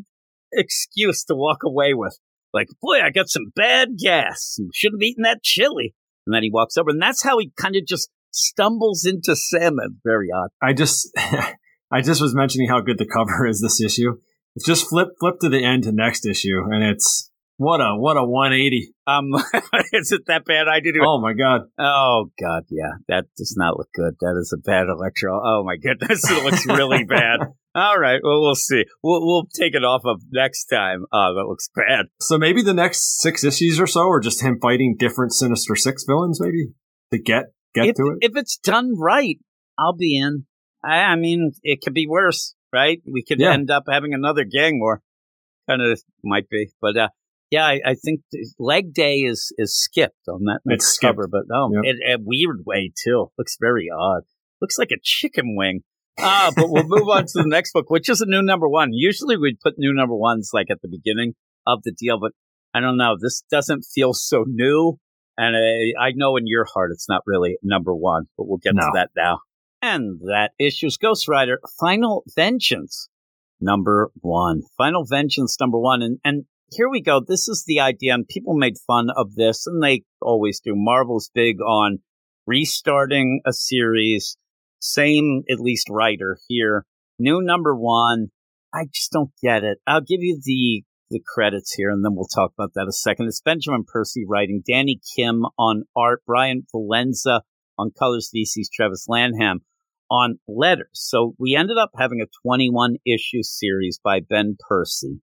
excuse to walk away with. Like, boy, I got some bad gas. Should have eaten that chili. And then he walks over and that's how he kind of just stumbles into Sandman. Very odd. I just, I just was mentioning how good the cover is this issue. Just flip flip to the end to next issue, and it's what a what a one eighty. Um, is it that bad? I didn't. Oh my god. Oh god, yeah, that does not look good. That is a bad Electro. Oh my goodness, it looks really bad. All right, well we'll see. We'll we'll take it off of next time. Oh, that looks bad. So maybe the next six issues or so are just him fighting different Sinister Six villains, maybe to get get if, to it. If it's done right, I'll be in. I, I mean, it could be worse, right? We could Yeah. end up having another gang war. Kind of might be, but uh, yeah, I, I think Leg Day is is skipped on that next It's skipped. cover, but oh, Yep. in a weird way too. Looks very odd. Looks like a chicken wing. Ah, but we'll move on to the next book, which is a new number one. Usually we'd put new number ones like at the beginning of the deal, but I don't know. This doesn't feel so new, and I, I know in your heart it's not really number one, but we'll get No. to that now. And that issue's Ghost Rider Final Vengeance number one. Final Vengeance number one. And, and here we go. This is the idea, and people made fun of this, and they always do. Marvel's big on restarting a series. Same, at least, writer here. New number one. I just don't get it. I'll give you the the credits here, and then we'll talk about that a second. It's Benjamin Percy writing, Danny Kim on art, Brian Valenza on colors, D C's Travis Lanham on letters. So we ended up having a twenty-one issue series by Ben Percy,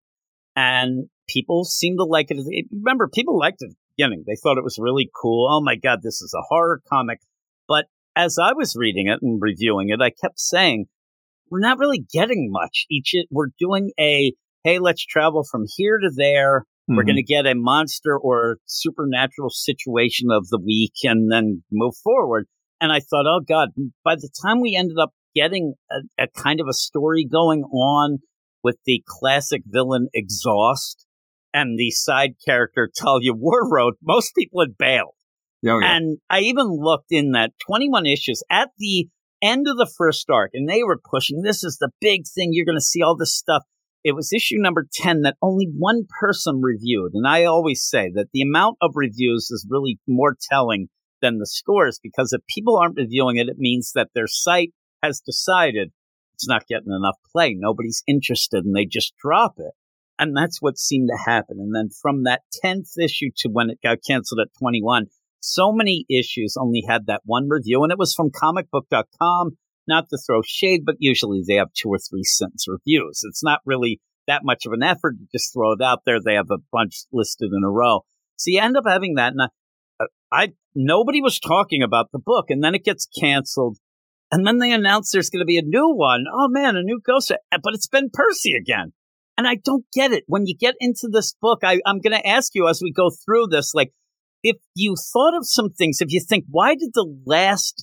and people seem to like it. Remember, people liked it at the beginning. They thought it was really cool. Oh my God, this is a horror comic. But as I was reading it and reviewing it, I kept saying, we're not really getting much. Each we're doing a, hey, let's travel from here to there. Mm-hmm. We're going to get a monster or supernatural situation of the week and then move forward. And I thought, oh, God, by the time we ended up getting a, a kind of a story going on with the classic villain Exhaust and the side character Talia Warroad, most people had bailed. Oh, yeah. And I even looked in that twenty-one issues at the end of the first arc, and they were pushing, this is the big thing. You're going to see all this stuff. It was issue number ten that only one person reviewed. And I always say that the amount of reviews is really more telling than the scores, because if people aren't reviewing it, it means that their site has decided it's not getting enough play. Nobody's interested, and they just drop it. And that's what seemed to happen. And then from that tenth issue to when it got canceled at twenty-one, so many issues only had that one review, and it was from comic book dot com. Not to throw shade, but usually they have two or three sentence reviews. It's not really that much of an effort to just throw it out there. They have a bunch listed in a row. So you end up having that. And I, I nobody was talking about the book, and then it gets canceled. And then they announce there's going to be a new one. Oh, man, a new Ghost Rider. But it's Ben Percy again. And I don't get it. When you get into this book, I, I'm going to ask you as we go through this, like, if you thought of some things, if you think, why did the last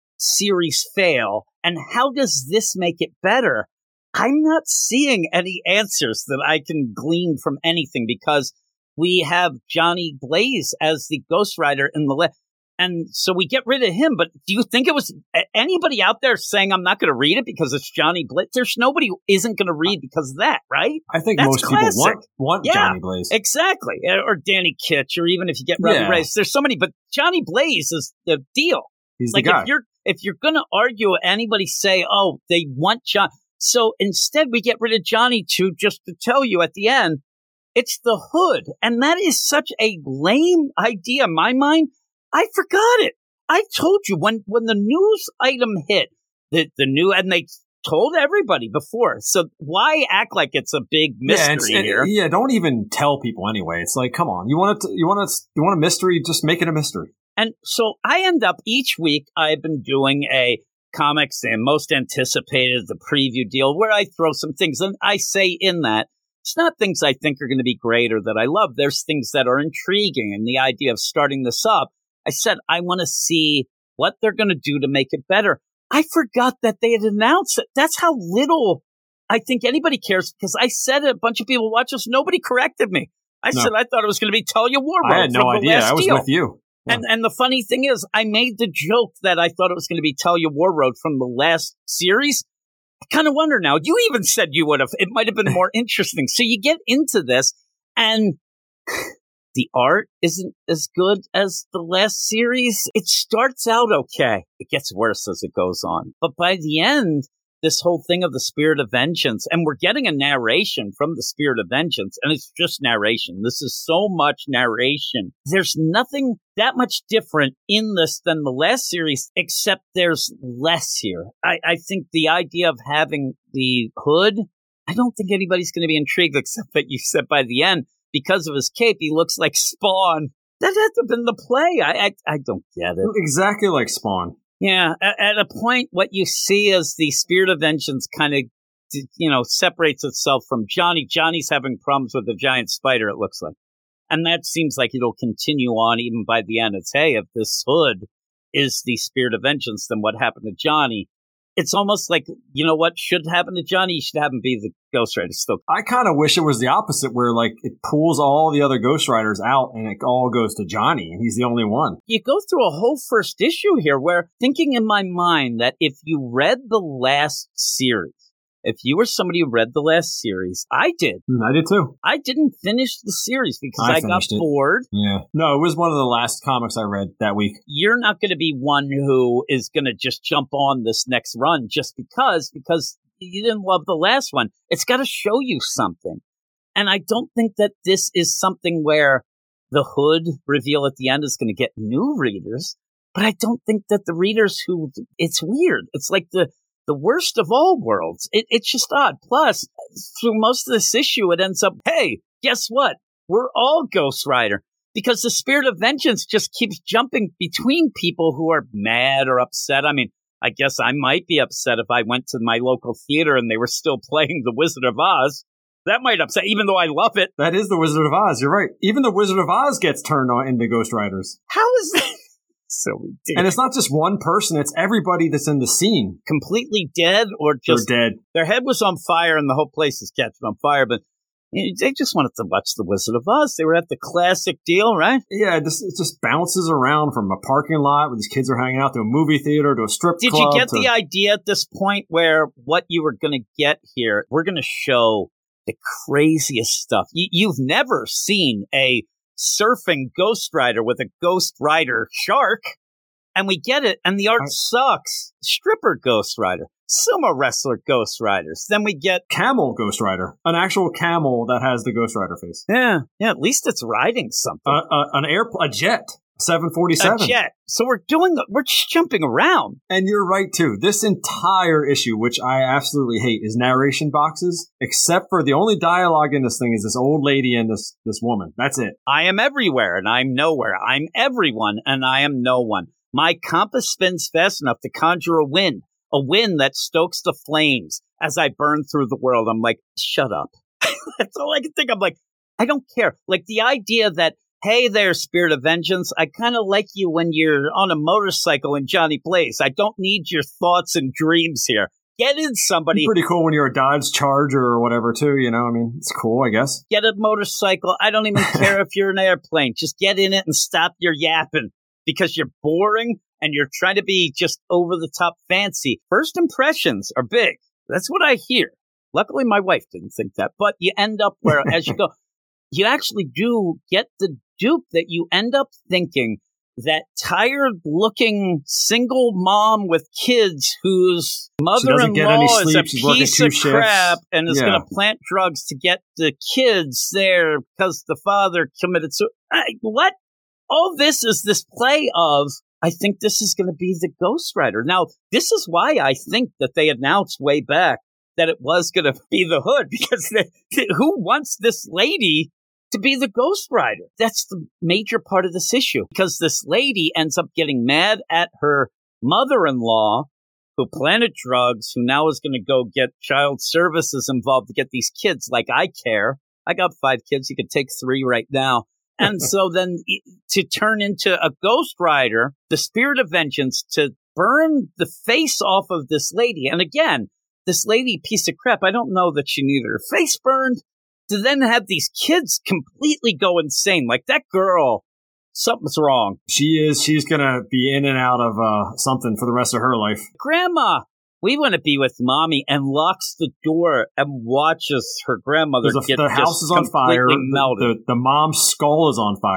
series fail, and how does this make it better? I'm not seeing any answers that I can glean from anything, because we have Johnny Blaze as the Ghost Rider in the left. And so we get rid of him. But do you think it was anybody out there saying, I'm not going to read it because it's Johnny Blaze? There's nobody who isn't going to read because of that, right? I think That's most classic. people want, want Yeah, Johnny Blaze. Exactly. Or Danny Kitch, or even if you get Robbie Yeah. Reyes. There's so many, but Johnny Blaze is the deal. He's Like the guy. if you're if you're going to argue, anybody say, oh, they want John. So instead we get rid of Johnny to just to tell you at the end, it's the Hood. And that is such a lame idea in my mind. I forgot it. I told you when, when the news item hit, the, the new, and they told everybody before. So why act like it's a big mystery yeah, it's- it- here? yeah, don't even tell people anyway. It's like, come on, you want it? To, you want it? You want a mystery? Just make it a mystery. And so I end up each week, I've been doing a comics and most anticipated, the preview deal, where I throw some things. And I say in that, it's not things I think are going to be great or that I love. There's things that are intriguing. And the idea of starting this up, I said, I want to see what they're going to do to make it better. I forgot that they had announced it. That's how little I think anybody cares, because I said it, a bunch of people watch us. Nobody corrected me. I No. said I thought it was going to be Talia Warroad. I had no from the idea. last I was deal. with you. Yeah. And and the funny thing is, I made the joke that I thought it was going to be Talia Warroad from the last series. I kind of wonder now. You even said you would have. It might have been more interesting. So you get into this, and the art isn't as good as the last series. It starts out okay. It gets worse as it goes on. But by the end, this whole thing of the Spirit of Vengeance, and we're getting a narration from the Spirit of Vengeance, and it's just narration. This is so much narration. There's nothing that much different in this than the last series, except there's less here. I, I think the idea of having the hood, I don't think anybody's going to be intrigued, except that you said by the end, because of his cape, he looks like Spawn. That had to have been the play. I, I, I don't get it. Exactly like Spawn. Yeah, at, at a point, what you see is the Spirit of Vengeance kind of, you know, separates itself from Johnny. Johnny's having problems with the giant spider, it looks like. And that seems like it'll continue on even by the end. It's, hey, if this hood is the Spirit of Vengeance, then what happened to Johnny? It's almost like, you know what should happen to Johnny? He should have him be the Ghost Rider still. I kind of wish it was the opposite, where like it pulls all the other Ghost Riders out and it all goes to Johnny, and he's the only one. You go through a whole first issue here where thinking in my mind that if you read the last series, if you were somebody who read the last series, I did. Mm, I did too. I didn't finish the series because I I, got it. bored. Yeah. No, it was one of the last comics I read that week. You're not going to be one who is going to just jump on this next run just because, because you didn't love the last one. It's got to show you something. And I don't think that this is something where the hood reveal at the end is going to get new readers. But I don't think that the readers who, it's weird. It's like the, The worst of all worlds. It, it's just odd. Plus, through most of this issue, it ends up, hey, guess what? We're all Ghost Rider. Because the Spirit of Vengeance just keeps jumping between people who are mad or upset. I mean, I guess I might be upset if I went to my local theater and they were still playing The Wizard of Oz. That might upset, even though I love it. That is The Wizard of Oz. You're right. Even The Wizard of Oz gets turned on into Ghost Riders. How is that? So ridiculous. And it's not just one person, it's everybody that's in the scene. Completely dead or just... They're dead. Their head was on fire and the whole place is catching on fire, but you know, they just wanted to watch The Wizard of Oz. They were at the classic deal, right? Yeah, it just, it just bounces around from a parking lot where these kids are hanging out to a movie theater to a strip Did club. Did you get to... the idea at this point where what you were going to get here, we're going to show the craziest stuff. You, you've never seen a surfing Ghost Rider with a Ghost Rider shark. And we get it, and the art sucks. Stripper Ghost Rider, sumo wrestler Ghost Riders. Then we get Camel Ghost Rider, an actual camel that has the Ghost Rider face. Yeah, yeah. At least it's riding something. Uh, uh, an air, a jet, seven forty-seven. A jet. So we're doing, we're just jumping around. And you're right too. This entire issue, which I absolutely hate, is narration boxes. Except for the only dialogue in this thing is this old lady and this this woman. That's it. I am everywhere, and I'm nowhere. I'm everyone, and I am no one. My compass spins fast enough to conjure a wind, a wind that stokes the flames as I burn through the world. I'm like, shut up. That's all I can think. I'm like, I don't care. Like the idea that, hey there, Spirit of Vengeance, I kind of like you when you're on a motorcycle in Johnny Blaze. I don't need your thoughts and dreams here. Get in somebody. It's pretty cool when you're a Dodge Charger or whatever, too. You know, I mean, it's cool, I guess. Get a motorcycle. I don't even care if you're an airplane. Just get in it and stop your yapping. Because you're boring and you're trying to be just over the top fancy. First impressions are big. That's what I hear. Luckily, my wife didn't think that. But you end up where, as you go, you actually do get the dupe that you end up thinking that tired-looking single mom with kids whose mother-in-law is a piece of crap and is yeah. going to plant drugs to get the kids there because the father committed suicide. What? All this is this play of, I think this is going to be the Ghost Rider. Now, this is why I think that they announced way back that it was going to be the Hood, because they, who wants this lady to be the Ghost Rider? That's the major part of this issue, because this lady ends up getting mad at her mother-in-law, who planted drugs, who now is going to go get child services involved to get these kids. Like, I care. I got five kids. You could take three right now. And so then to turn into a Ghost Rider, the Spirit of Vengeance, to burn the face off of this lady. And again, this lady, piece of crap, I don't know that she needed her face burned. To then have these kids completely go insane. Like that girl, something's wrong. She is. She's going to be in and out of uh, something for the rest of her life. Grandma, we want to be with Mommy, and locks the door and watches her grandmother a, get the house is on fire. Melted. The, the, the mom's skull is on fire.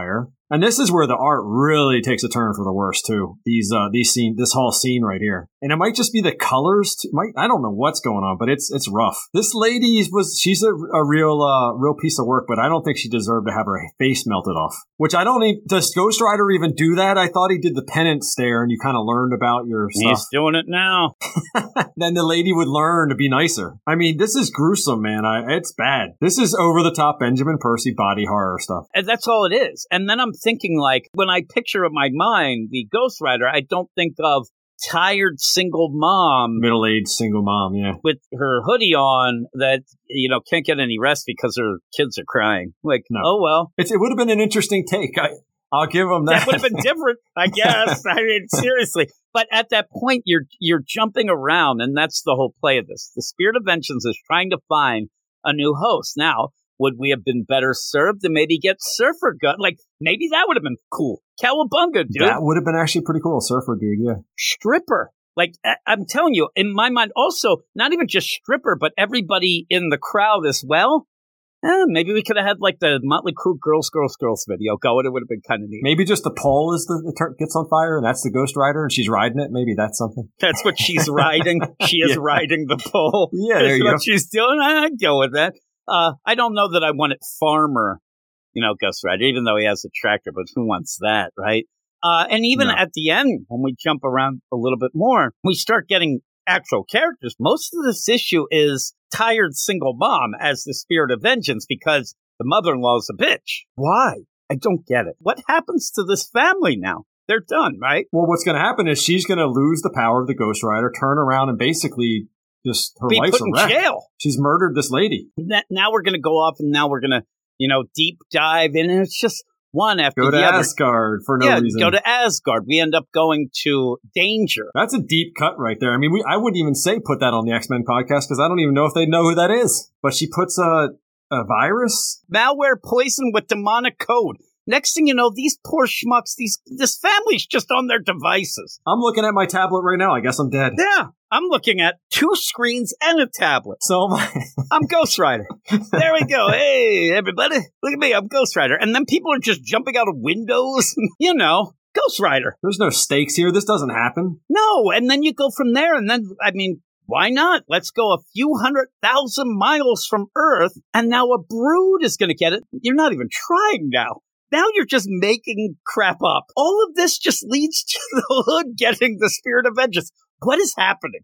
And this is where the art really takes a turn for the worse too. These, uh, these scene, this whole scene right here, and it might just be the colors. Too, might I don't know what's going on, but it's it's rough. This lady was she's a, a real uh, real piece of work, but I don't think she deserved to have her face melted off. Which I don't even does Ghost Rider even do that? I thought he did the penance stare, and you kind of learned about your stuff. He's doing it now. Then the lady would learn to be nicer. I mean, this is gruesome, man. I, it's bad. This is over the top Benjamin Percy body horror stuff. And that's all it is. And then I'm thinking, like, when I picture in my mind the Ghost Rider, I don't think of tired single mom. Middle-aged single mom, yeah. With her hoodie on that, you know, can't get any rest because her kids are crying. Like, no. oh, well. It's, it would have been an interesting take. I, I'll give them that. That would have been different, I guess. I mean, seriously. But at that point, you're you're jumping around, and that's the whole play of this. The Spirit of Vengeance is trying to find a new host. Now, would we have been better served to maybe get Surfer Gun? Like, maybe that would have been cool. Cowabunga, dude. That would have been actually pretty cool. Surfer dude, yeah. Stripper. Like, I- I'm telling you, in my mind, also, not even just Stripper, but everybody in the crowd as well. Eh, maybe we could have had, like, the Motley Crue Girls, Girls, Girls video go. It would have been kind of neat. Maybe just the pole is the, the tur- gets on fire, and that's the Ghost Rider, and she's riding it. Maybe that's something. That's what she's riding. She is yeah. riding the pole. Yeah, there that's you what go. she's doing. I'd go with that. Uh, I don't know that I wanted Farmer, you know, Ghost Rider, even though he has a tractor, but who wants that, right? Uh, and even no. at the end, when we jump around a little bit more, we start getting actual characters. Most of this issue is tired single mom as the Spirit of Vengeance because the mother-in-law's a bitch. Why? I don't get it. What happens to this family now? They're done, right? Well, what's going to happen is she's going to lose the power of the Ghost Rider, turn around, and basically just her be life's put a in wreck. jail. She's murdered this lady. Now we're going to go off, and now we're going to, you know, deep dive in, and it's just one after go the to other. Asgard for no yeah, reason. Go to Asgard. We end up going to Danger. That's a deep cut right there. I mean, we I wouldn't even say put that on the X-Men podcast because I don't even know if they know who that is. But she puts a a virus, malware, poison with demonic code. Next thing you know, these poor schmucks, these this family's just on their devices. I'm looking at my tablet right now. I guess I'm dead. Yeah, I'm looking at two screens and a tablet. So am I. I'm Ghost Rider. There we go. Hey, everybody, look at me. I'm Ghost Rider. And then people are just jumping out of windows. You know, Ghost Rider. There's no stakes here. This doesn't happen. No, and then you go from there, and then, I mean, why not? Let's go a few hundred thousand miles from Earth, and now a brood is going to get it. You're not even trying now. Now you're just making crap up. All of this just leads to the Hood getting the Spirit of Vengeance. What is happening?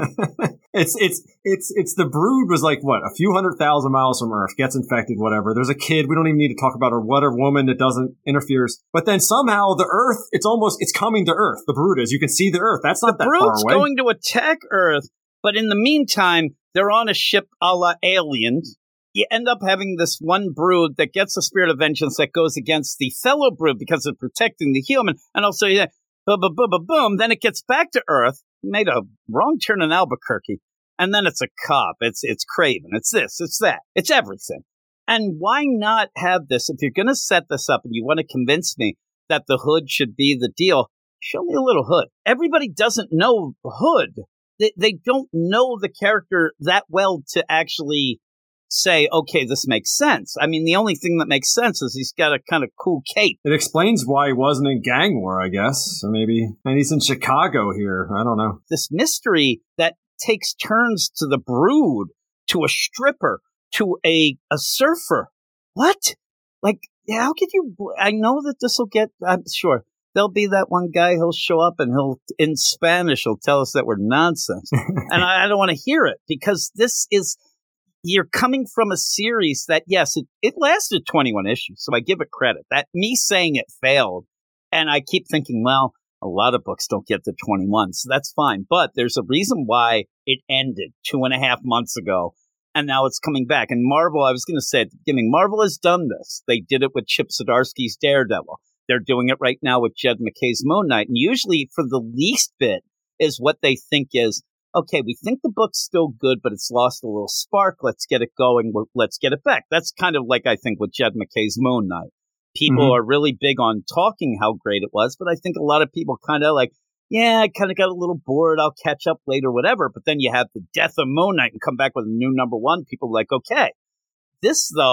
it's it's it's it's the brood was like what a few hundred thousand miles from Earth, gets infected, whatever. There's a kid. We don't even need to talk about her. What a woman that doesn't interferes. But then somehow the Earth, it's almost it's coming to Earth. The brood is. You can see the Earth. That's not the that far brood's away. Going to attack Earth, but in the meantime, they're on a ship a la Aliens. You end up having this one brood that gets the Spirit of Vengeance that goes against the fellow brood because of protecting the human. And also, yeah, boom, boom, boom, boom, boom. Then it gets back to Earth. Made a wrong turn in Albuquerque. And then it's a cop. It's it's Craven. It's this. It's that. It's everything. And why not have this? If you're going to set this up and you want to convince me that the Hood should be the deal, show me a little Hood. Everybody doesn't know Hood. They, they don't know the character that well to actually say, okay, this makes sense. I mean, the only thing that makes sense is he's got a kind of cool cape. It explains why he wasn't in gang war, I guess. Or maybe, and he's in Chicago here. I don't know. This mystery that takes turns to the brood, to a stripper, to a, a surfer. What? Like, how could you, I know that this will get, I'm sure. There'll be that one guy, he'll show up and he'll, in Spanish, he'll tell us that we're nonsense. And I, I don't want to hear it because this is, you're coming from a series that, yes, it, it lasted twenty-one issues, so I give it credit. That me saying it failed, and I keep thinking, well, a lot of books don't get to twenty-one, so that's fine. But there's a reason why it ended two and a half months ago, and now it's coming back. And Marvel, I was going to say at the beginning, Marvel has done this. They did it with Chip Zdarsky's Daredevil. They're doing it right now with Jed McKay's Moon Knight. And usually for the least bit is what they think is, okay, we think the book's still good, but it's lost a little spark. Let's get it going. Let's get it back. That's kind of like I think with Jed McKay's Moon Knight. People mm-hmm. are really big on talking how great it was, but I think a lot of people kind of like, yeah, I kind of got a little bored. I'll catch up later, whatever. But then you have the death of Moon Knight and come back with a new number one. People are like, okay. This, though,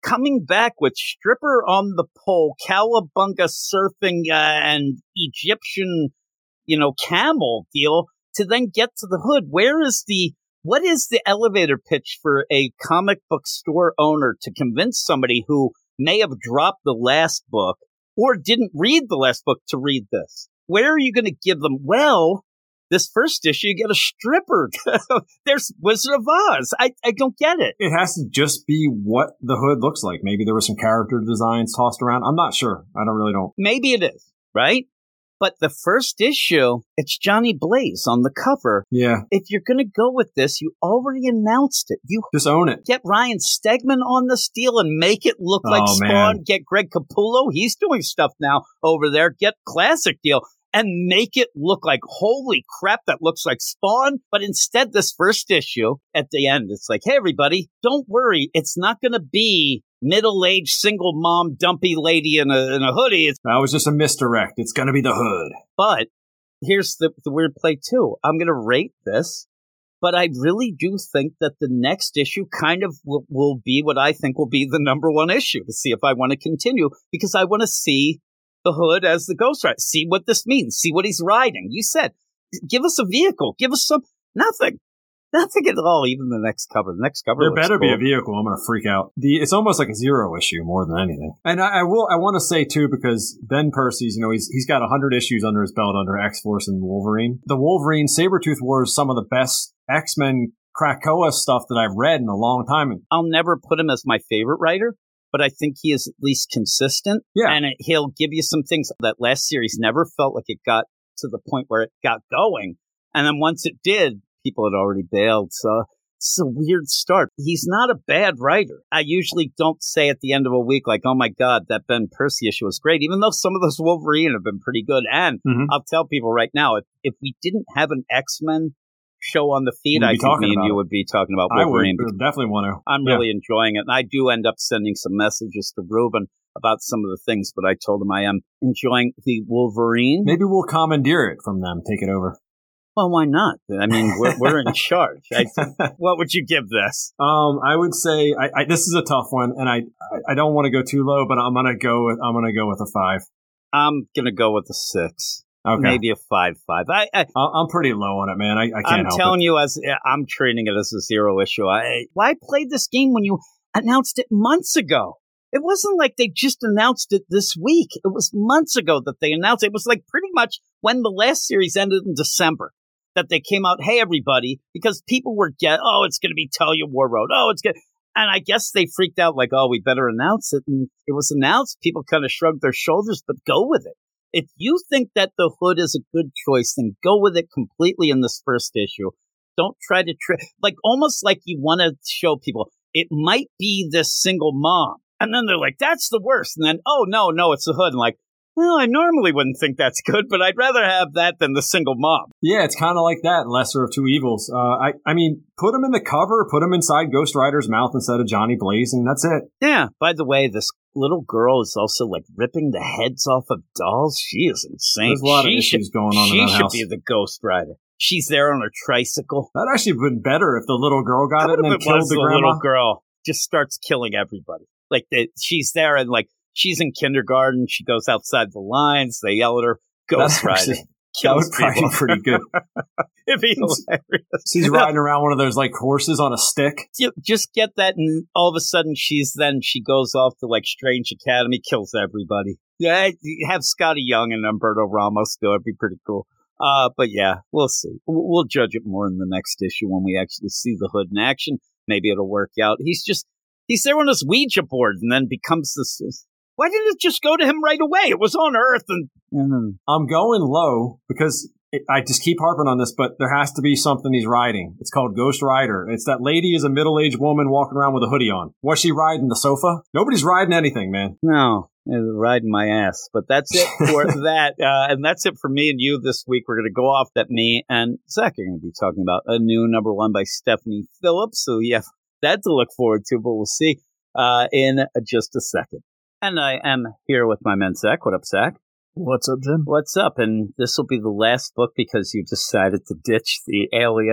coming back with stripper on the pole, cowabunga surfing, uh, and Egyptian, you know, camel deal to then get to the hood. Where is the, what is the elevator pitch for a comic book store owner to convince somebody who may have dropped the last book or didn't read the last book to read this? Where are you going to give them? Well, this first issue, you get a stripper. There's Wizard of Oz. I, I don't get it. It has to just be what the hood looks like. Maybe there were some character designs tossed around. I'm not sure. I don't really don't. Maybe it is, right? But the first issue, it's Johnny Blaze on the cover. Yeah. If you're going to go with this, you already announced it. You just own it. Get Ryan Stegman on this deal and make it look like Oh, Spawn. man. Get Greg Capullo. He's doing stuff now over there. Get Classic deal. And make it look like, holy crap, that looks like Spawn. But instead, this first issue, at the end, it's like, hey, everybody, don't worry. It's not going to be middle-aged, single mom, dumpy lady in a, in a hoodie. It's, That was just a misdirect. It's going to be the hood. but here's the, the weird play, too. I'm going to rate this, but I really do think that the next issue kind of will, will be what I think will be the number one issue to see if I want to continue, because I want to see the hood as the Ghost Rider. See what this means. See what he's riding. You said, give us a vehicle. Give us some, nothing. Nothing at all, even the next cover. The next cover There looks better be cool. a vehicle. I'm going to freak out. The It's almost like a zero issue more than anything. And I, I will. I want to say, too, because Ben Percy's, you know, he's he's got one hundred issues under his belt under X-Force and Wolverine. The Wolverine Sabretooth War is some of the best X-Men Krakoa stuff that I've read in a long time. I'll never put him as my favorite writer, but I think he is at least consistent. Yeah. And it, he'll give you some things. That last series never felt like it got to the point where it got going. And then once it did, people had already bailed. So it's a weird start. He's not a bad writer. I usually don't say at the end of a week, like, oh my God, that Ben Percy issue was great, even though some of those Wolverine have been pretty good. And Mhm. I'll tell people right now, if, if we didn't have an X-Men show on the feed, We'd be I think talking me and about you it. would be talking about I would Wolverine. definitely want to. I'm Yeah. really enjoying it. And I do end up sending some messages to Ruben about some of the things, but I told him I am enjoying the Wolverine. Maybe we'll commandeer it from them. Take it over. Well, why not? I mean, we're, we're in charge. I, what would you give this? Um, I would say I, I, this is a tough one, and I I, I don't want to go too low, but I'm gonna go with I'm gonna go with a five. I'm going to go with a six. Okay, Maybe a five five. I, I, I- I'm pretty low on it, man. I, I can't I'm help telling it. you, as I'm treating it as a zero issue. I, why play this game when you announced it months ago? It wasn't like they just announced it this week. It was months ago that they announced it. It was like pretty much when the last series ended in December that they came out, hey, everybody, because people were get, oh, it's going to be Talia War Road. Oh, it's going to. And I guess they freaked out like, oh, we better announce it. And it was announced. People kind of shrugged their shoulders, but go with it. If you think that the hood is a good choice, then go with it completely in this first issue. Don't try to trick, like almost like you want to show people it might be this single mom. And then they're like, that's the worst. And then, oh, no, no, it's the hood. And like, well, I normally wouldn't think that's good, but I'd rather have that than the single mom. Yeah, it's kind of like that, lesser of two evils. Uh, I I mean, put him in the cover, put him inside Ghost Rider's mouth instead of Johnny Blaze, and that's it. Yeah. By the way, this little girl is also like ripping the heads off of dolls. She is insane. There's a lot of she issues should, going on She in that should house. be the Ghost Rider. She's there on her tricycle. That'd actually been better if the little girl got How it and then if it killed was the the grandma. little girl just starts killing everybody? Like the, she's there and like she's in kindergarten. She goes outside the lines. They yell at her, Ghost That's Rider. actually- That Kills would probably people. be pretty good. It'd be hilarious. She's riding around one of those like horses on a stick. You just get that, and all of a sudden she's then she goes off to like Strange Academy, kills everybody. Yeah, have Scotty Young and Umberto Ramos do it. It'd be pretty cool. Uh, but yeah, we'll see. We'll we'll judge it more in the next issue when we actually see the hood in action. Maybe it'll work out. He's just he's there on his Ouija board, and then becomes this. Why didn't it just go to him right away? It was on Earth, and mm, I'm going low because it, I just keep harping on this, but there has to be something he's riding. It's called Ghost Rider. It's that lady is a middle-aged woman walking around with a hoodie on. What's she riding? The sofa? Nobody's riding anything, man. no, it's riding my ass. But that's it for that, uh, and that's it for me and you this week. We're going to go off that me and Zach are going to be talking about a new number one by Stephanie Phillips. So you have that to look forward to, but we'll see uh, in just a second. And I am here with my man, Zach. What up, Zach? What's up, Jim? What's up? And this will be the last book because you decided to ditch the Alien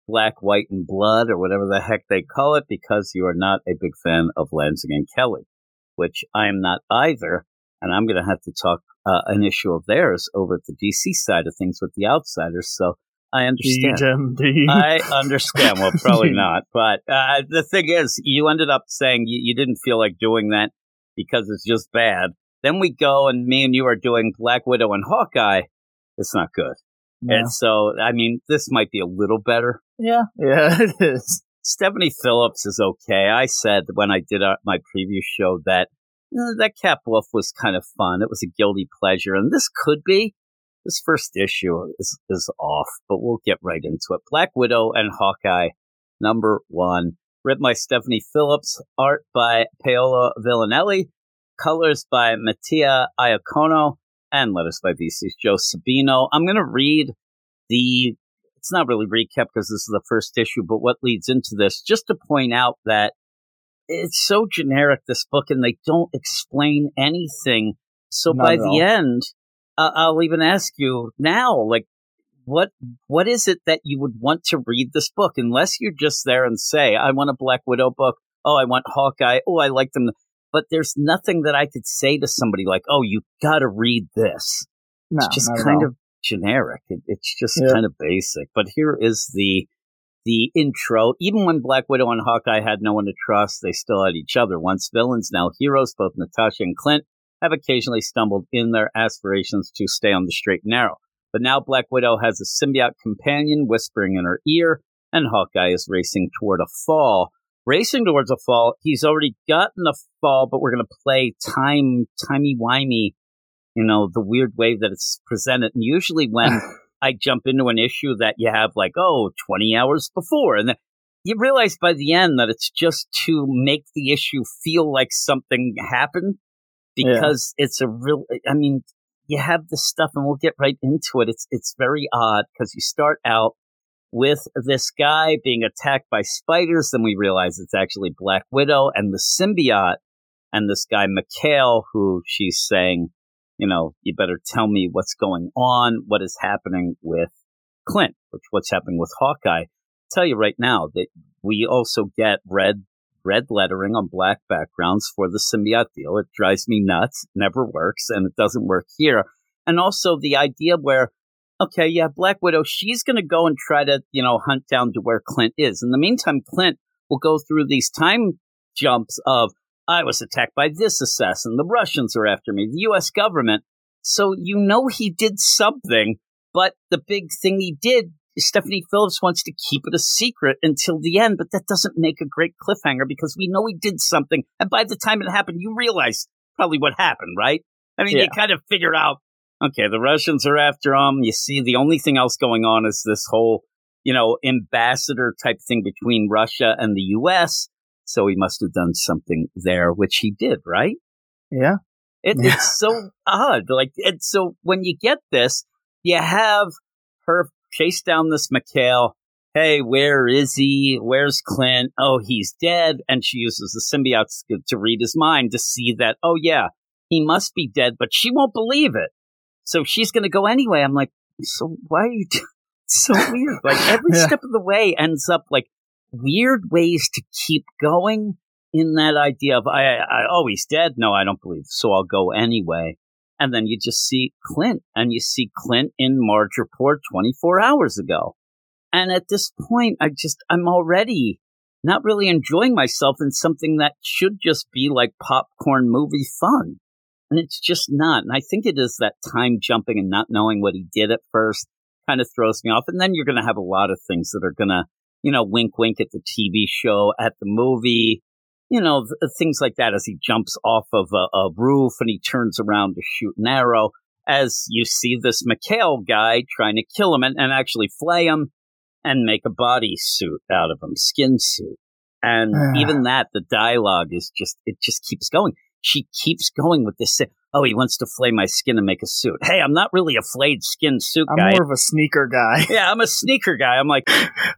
Black, White, and Blood, or whatever the heck they call it, because you are not a big fan of Lansing and Kelly, which I am not either. And I'm going to have to talk uh, an issue of theirs over at the D C side of things with the Outsiders. So I understand. D M D. I understand. Well, probably not. But uh, the thing is, you ended up saying you, you didn't feel like doing that because it's just bad. Then we go and me and you are doing Black Widow and Hawkeye. It's not good. Yeah. And so, I mean, this might be a little better. Yeah, yeah, it is. Stephanie Phillips is okay. I said when I did uh, my previous show that uh, that Cat Wolf was kind of fun. It was a guilty pleasure. And this could be. This first issue is, is off, but we'll get right into it. Black Widow and Hawkeye, number one. Written by Stephanie Phillips. Art by Paola Villanelli. Colors by Mattia Iacono. And letters by V C's Joe Sabino. I'm going to read the, it's not really recap because this is the first issue, but what leads into this, just to point out that it's so generic, this book, and they don't explain anything. So Not by at the all. end, uh, I'll even ask you now, like, what what is it that you would want to read this book? Unless you're just there and say, I want a Black Widow book. Oh, I want Hawkeye. Oh, I like them. But there's nothing that I could say to somebody like, oh, you got to read this. No, It's just not at kind all. of generic. It, it's just Yeah. kind of basic. But here is the the intro. Even when Black Widow and Hawkeye had no one to trust, they still had each other. Once villains, now heroes, both Natasha and Clint have occasionally stumbled in their aspirations to stay on the straight and narrow. But now Black Widow has a symbiote companion whispering in her ear, and Hawkeye is racing toward a fall. Racing towards a fall, he's already gotten a fall, but we're going to play time, timey-wimey, you know, the weird way that it's presented. And usually when I jump into an issue that you have like, oh, twenty hours before, and then you realize by the end that it's just to make the issue feel like something happened, because yeah. it's a real, I mean, you have this stuff, and we'll get right into it. It's, it's very odd, because you start out with this guy being attacked by spiders, then we realize it's actually Black Widow and the symbiote, and this guy Mikhail, who she's saying, you know, you better tell me what's going on, what is happening with Clint, which what's happening with Hawkeye. I'll tell you right now that we also get red red lettering on black backgrounds for the symbiote deal. It drives me nuts, never works, and it doesn't work here. And also the idea where, okay, yeah, Black Widow, she's going to go and try to, you know, hunt down to where Clint is. In the meantime, Clint will go through these time jumps of, I was attacked by this assassin, the Russians are after me, the U S government. So you know he did something, but the big thing he did, Stephanie Phillips wants to keep it a secret until the end, but that doesn't make a great cliffhanger because we know he did something. And by the time it happened, you realize probably what happened, right? I mean, Yeah. you kind of figure out, okay, the Russians are after him. You see, the only thing else going on is this whole, you know, ambassador type thing between Russia and the U S. So he must have done something there, which he did, right? Yeah. It, Yeah. It's so odd. Like, and so when you get this, you have her chase down this Mikhail. Hey, where is he? Where's Clint? Oh, he's dead. And she uses the symbiotes to read his mind to see that, oh, yeah, he must be dead, but she won't believe it. So she's going to go anyway. I'm like, so why are you doing so weird? Like every Yeah. step of the way ends up like weird ways to keep going in that idea of, I, I, oh, he's dead. No, I don't believe. So I'll go anyway. And then you just see Clint, and you see Clint in Marge Report twenty-four hours ago. And at this point, I just, I'm already not really enjoying myself in something that should just be like popcorn movie fun. And it's just not. And I think it is that time jumping and not knowing what he did at first kind of throws me off. And then you're going to have a lot of things that are going to, you know, wink, wink at the T V show, at the movie, you know, th- things like that as he jumps off of a, a roof and he turns around to shoot an arrow. As you see this Mikhail guy trying to kill him and, and actually flay him and make a body suit out of him, skin suit. And even that, the dialogue is just, it just keeps going. She keeps going with this. Oh, he wants to flay my skin and make a suit. Hey, I'm not really a flayed skin suit I'm guy. more of a sneaker guy. Yeah, I'm a sneaker guy. I'm like,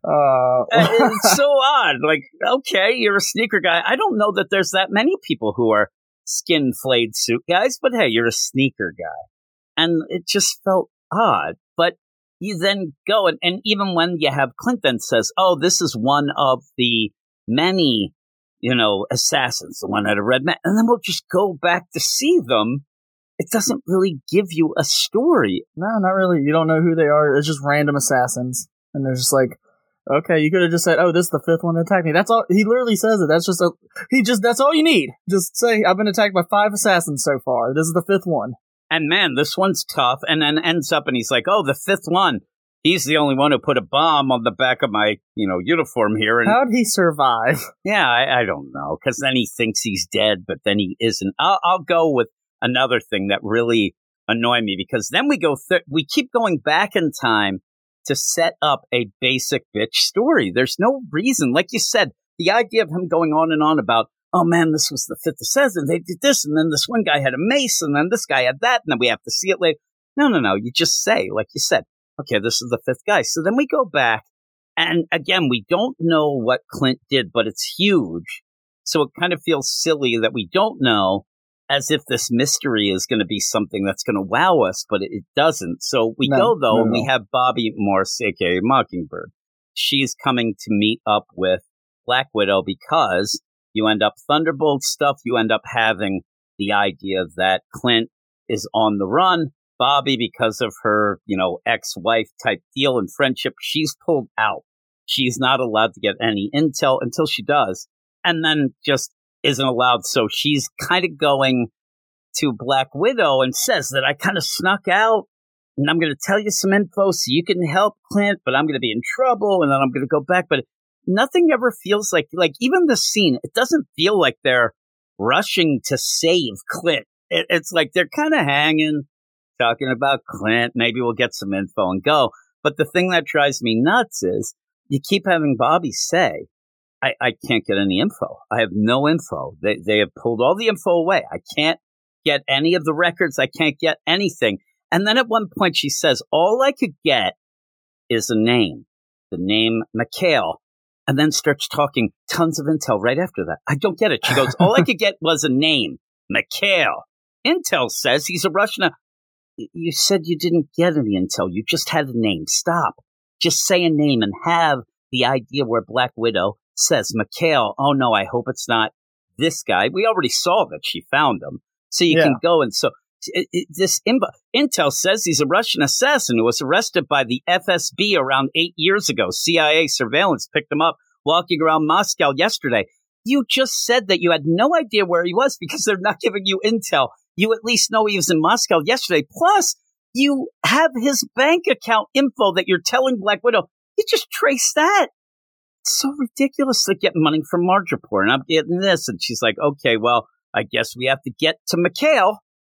Uh, it's so odd. Like, okay, you're a sneaker guy. I don't know that there's that many people who are skin flayed suit guys, but hey, you're a sneaker guy. And it just felt odd. But you then go, and, and even when you have Clinton says, oh, this is one of the many, you know, assassins, the one at a red man, and then we'll just go back to see them. It doesn't really give you a story. No, not really. You don't know who they are. It's just random assassins. And they're just like, okay, you could have just said, oh, this is the fifth one that attacked me. That's all. He literally says it. That's just a, he just, that's all you need. Just say, I've been attacked by five assassins so far. This is the fifth one. And man, this one's tough. And then ends up and he's like, oh, the fifth one. He's the only one who put a bomb on the back of my, you know, uniform here. And how'd he survive? Yeah, I, I don't know. Because then he thinks he's dead, but then he isn't. I'll, I'll go with another thing that really annoyed me, because then we go, th- we keep going back in time to set up a basic bitch story. There's no reason. Like you said, the idea of him going on and on about, oh man, this was the fifth assassin, they did this, and then this one guy had a mace, and then this guy had that, and then we have to see it later. No, no, no. You just say, like you said, okay, this is the fifth guy. So then we go back, and again, we don't know what Clint did, but it's huge. So it kind of feels silly that we don't know, as if this mystery is going to be something that's going to wow us, but it, it doesn't. So we no, go, though, no, and no. we have Bobby Morse, a k a. Mockingbird. She's coming to meet up with Black Widow because you end up Thunderbolt stuff. You end up having the idea that Clint is on the run. Bobby, because of her, you know, ex-wife type deal and friendship, she's pulled out. She's not allowed to get any intel until she does. And then just isn't allowed. So she's kind of going to Black Widow and says that I kind of snuck out and I'm going to tell you some info so you can help Clint, but I'm going to be in trouble and then I'm going to go back. But nothing ever feels like, like even the scene, it doesn't feel like they're rushing to save Clint. It, it's like they're kind of hanging, talking about Clint. Maybe we'll get some info and go. But the thing that drives me nuts is you keep having Bobby say, I, I can't get any info. I have no info. They they have pulled all the info away. I can't get any of the records. I can't get anything. And then at one point she says, all I could get is a name, the name Mikhail, and then starts talking tons of intel right after that. I don't get it. She goes, all I could get was a name, Mikhail. Intel says he's a Russian. You said you didn't get any intel. You just had a name. Stop. Just say a name and have the idea where Black Widow says, Mikhail, oh no, I hope it's not this guy. We already saw that she found him. So you yeah. can go and so it, it, this imb- Intel says he's a Russian assassin who was arrested by the F S B around eight years ago. C I A surveillance picked him up walking around Moscow yesterday. You just said that you had no idea where he was because they're not giving you intel. You at least know he was in Moscow yesterday. Plus, you have his bank account info that you're telling Black Widow. You just trace that. It's so ridiculous to get money from Marjapur, and I'm getting this. And she's like, okay, well, I guess we have to get to Mikhail.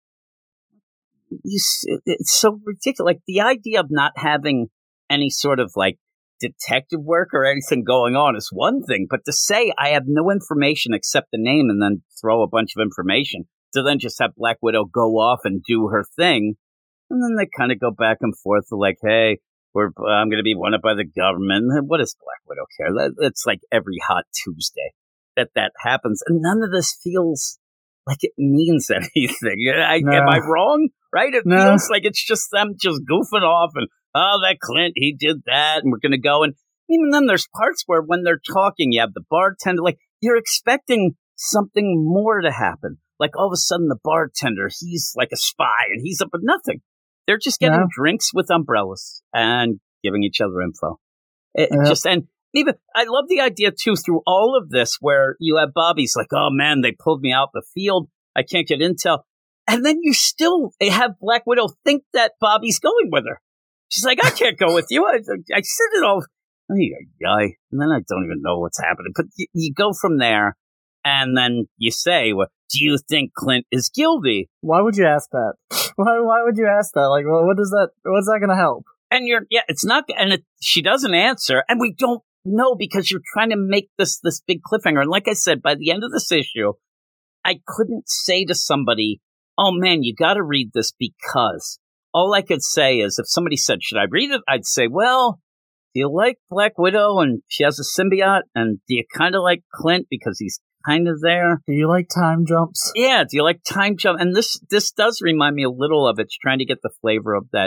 You, it's so ridiculous. Like, the idea of not having any sort of, like, detective work or anything going on is one thing, but to say I have no information except the name and then throw a bunch of information to then just have Black Widow go off and do her thing, and then they kind of go back and forth like, hey, we're I'm going to be wanted by the government. What does Black Widow care? It's like every hot Tuesday that that happens, and none of this feels like it means anything. I, No. Am I wrong? Right? It No. feels like it's just them just goofing off and, oh, that Clint, he did that, and we're going to go. And even then, there's parts where when they're talking, you have the bartender, like, you're expecting something more to happen. Like, all of a sudden, the bartender, he's like a spy, and he's up with nothing. They're just getting No. drinks with umbrellas and giving each other info. It, Yeah. Just and even I love the idea too through all of this where you have Bobby's like, oh man, they pulled me out the field. I can't get intel, and then you still have Black Widow think that Bobby's going with her. She's like, I can't go with you. I, I said it all. Oh, you guy, and then I don't even know what's happening. But you, you go from there, and then you say, well, do you think Clint is guilty? Why would you ask that? Why Why would you ask that? Like, well, what does that? What's that going to help? And you're, yeah, it's not, and it, she doesn't answer, and we don't know because you're trying to make this this big cliffhanger. And like I said, by the end of this issue, I couldn't say to somebody, "Oh man, you got to read this," because all I could say is, if somebody said, "Should I read it?" I'd say, "Well, do you like Black Widow and she has a symbiote, and do you kind of like Clint because he's kind of there? Do you like time jumps? Yeah, do you like time jump?" And this this does remind me a little of it's trying to get the flavor of that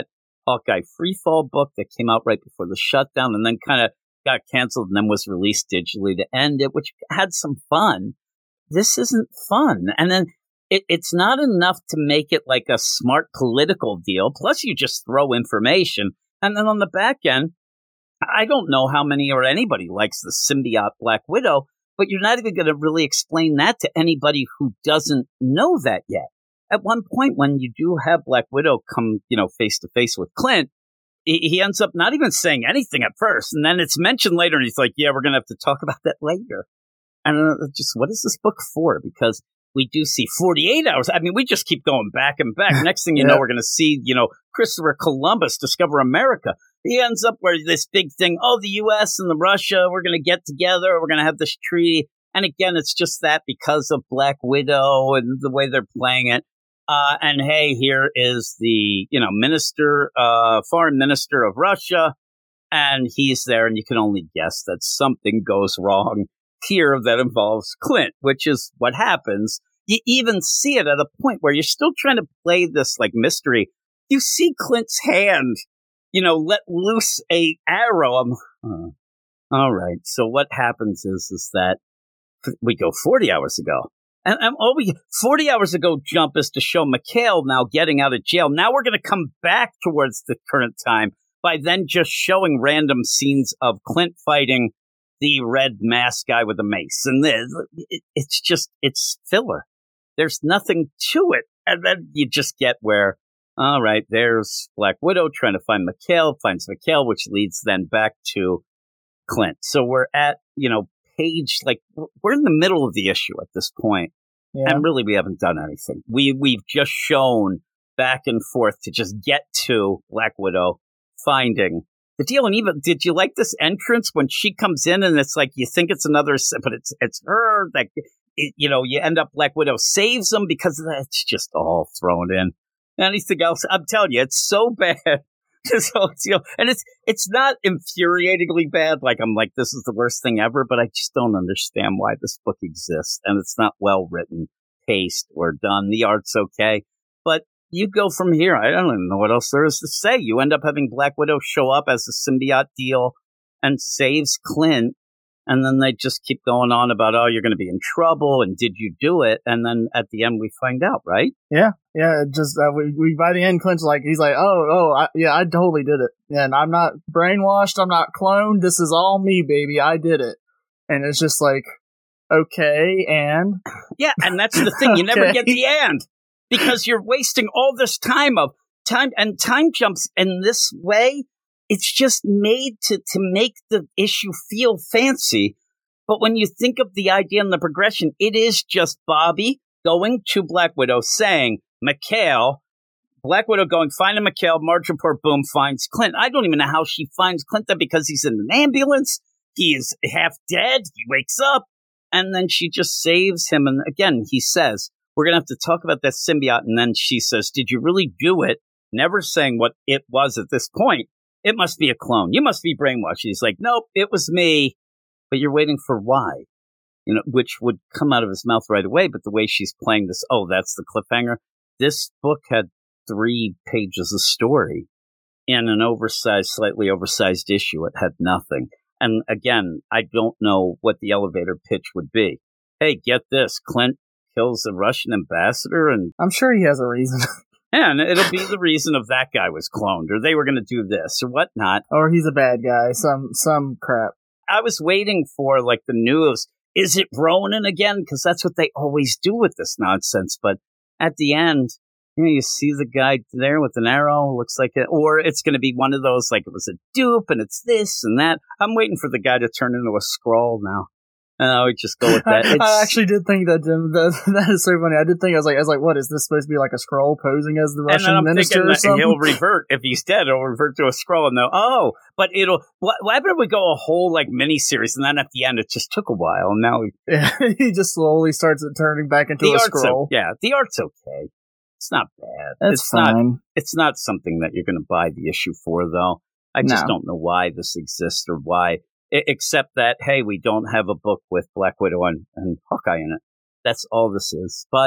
Hawkeye Freefall book that came out right before the shutdown and then kind of got canceled and then was released digitally to end it, which had some fun. This isn't fun. And then it, it's not enough to make it like a smart political deal. Plus, you just throw information. And then on the back end, I don't know how many or anybody likes the symbiote Black Widow, but you're not even going to really explain that to anybody who doesn't know that yet. At one point, when you do have Black Widow come, you know, face to face with Clint, he, he ends up not even saying anything at first. And then it's mentioned later, and he's like, yeah, we're going to have to talk about that later. And uh, just what is this book for? Because we do see forty-eight hours. I mean, we just keep going back and back. Next thing you yeah. know, we're going to see, you know, Christopher Columbus discover America. He ends up where this big thing, oh, the U S and the Russia, we're going to get together. We're going to have this treaty. And again, it's just that because of Black Widow and the way they're playing it. Uh, and hey, here is the, you know, minister, uh, foreign minister of Russia. And he's there, and you can only guess that something goes wrong here that involves Clint, which is what happens. You even see it at a point where you're still trying to play this like mystery. You see Clint's hand, you know, let loose a arrow. I'm, huh. All right. So what happens is, is that we go forty hours ago. And, and all we forty hours ago jump is to show Mikhail now getting out of jail. Now we're going to come back towards the current time by then just showing random scenes of Clint fighting the red mask guy with a mace. And this, it, it's just, it's filler. There's nothing to it. And then you just get where, all right, there's Black Widow trying to find Mikhail, finds Mikhail, which leads then back to Clint. So we're at, you know, page, like, we're in the middle of the issue at this point. Yeah. And really, we haven't done anything. We, we've just shown back and forth to just get to Black Widow finding the deal. And even, did you like this entrance when she comes in and it's like, you think it's another, but it's, it's her, like, it, you know, you end up Black Widow saves them because of that. It's just all thrown in. Anything else? I'm telling you, it's so bad. So it's, you know, and it's it's not infuriatingly bad. Like I'm like, this is the worst thing ever, but I just don't understand why this book exists. And it's not well written, paced, or done. The art's okay, but you go from here. I don't even know what else there is to say. You end up having Black Widow show up as a symbiote deal and saves Clint. And then they just keep going on about, oh, you're going to be in trouble, and did you do it? And then at the end, we find out, right? Yeah, yeah. Just uh, we, we by the end, Clint's like, he's like, oh, oh, I, yeah, I totally did it, and I'm not brainwashed, I'm not cloned. This is all me, baby. I did it, and it's just like, okay, and yeah, and that's the thing. You okay. never get the and because you're wasting all this time of time and time jumps in this way. It's just made to, to make the issue feel fancy. But when you think of the idea and the progression, it is just Bobby going to Black Widow saying, Mikhail, Black Widow going, finding Mikhail, Marge report, boom, finds Clint. I don't even know how she finds Clint then because he's in an ambulance. He is half dead. He wakes up. And then she just saves him. And again, he says, we're going to have to talk about that symbiote. And then she says, did you really do it? Never saying what it was at this point. It must be a clone. You must be brainwashed. He's like, nope, it was me. But you're waiting for why, you know, which would come out of his mouth right away. But the way she's playing this, oh, that's the cliffhanger. This book had three pages of story in an oversized, slightly oversized issue. It had nothing. And again, I don't know what the elevator pitch would be. Hey, get this. Clint kills a Russian ambassador. And I'm sure he has a reason. And it'll be the reason of that guy was cloned, or they were going to do this, or whatnot. Or he's a bad guy, some some crap. I was waiting for, like, the news, is it Ronin again? Because that's what they always do with this nonsense. But at the end, you know, you see the guy there with an arrow, looks like it, or it's going to be one of those, like, it was a dupe, and it's this and that. I'm waiting for the guy to turn into a scroll now. And I would just go with that. I, I actually did think that, Jim. That, that is so funny. I did think, I was like, I was like, what, is this supposed to be like a scroll posing as the Russian and then I'm minister or that something? He'll revert. If he's dead, he'll revert to a scroll and they'll, oh, but it'll, why, why would we go a whole, like, mini-series and then at the end it just took a while and now he, yeah, he just slowly starts turning back into a scroll. O- yeah, the art's okay. It's not bad. That's it's fine. Not, it's not something that you're going to buy the issue for, though. I just no. don't know why this exists or why. Except that, hey, we don't have a book with Black Widow and, and Hawkeye in it. That's all this is. But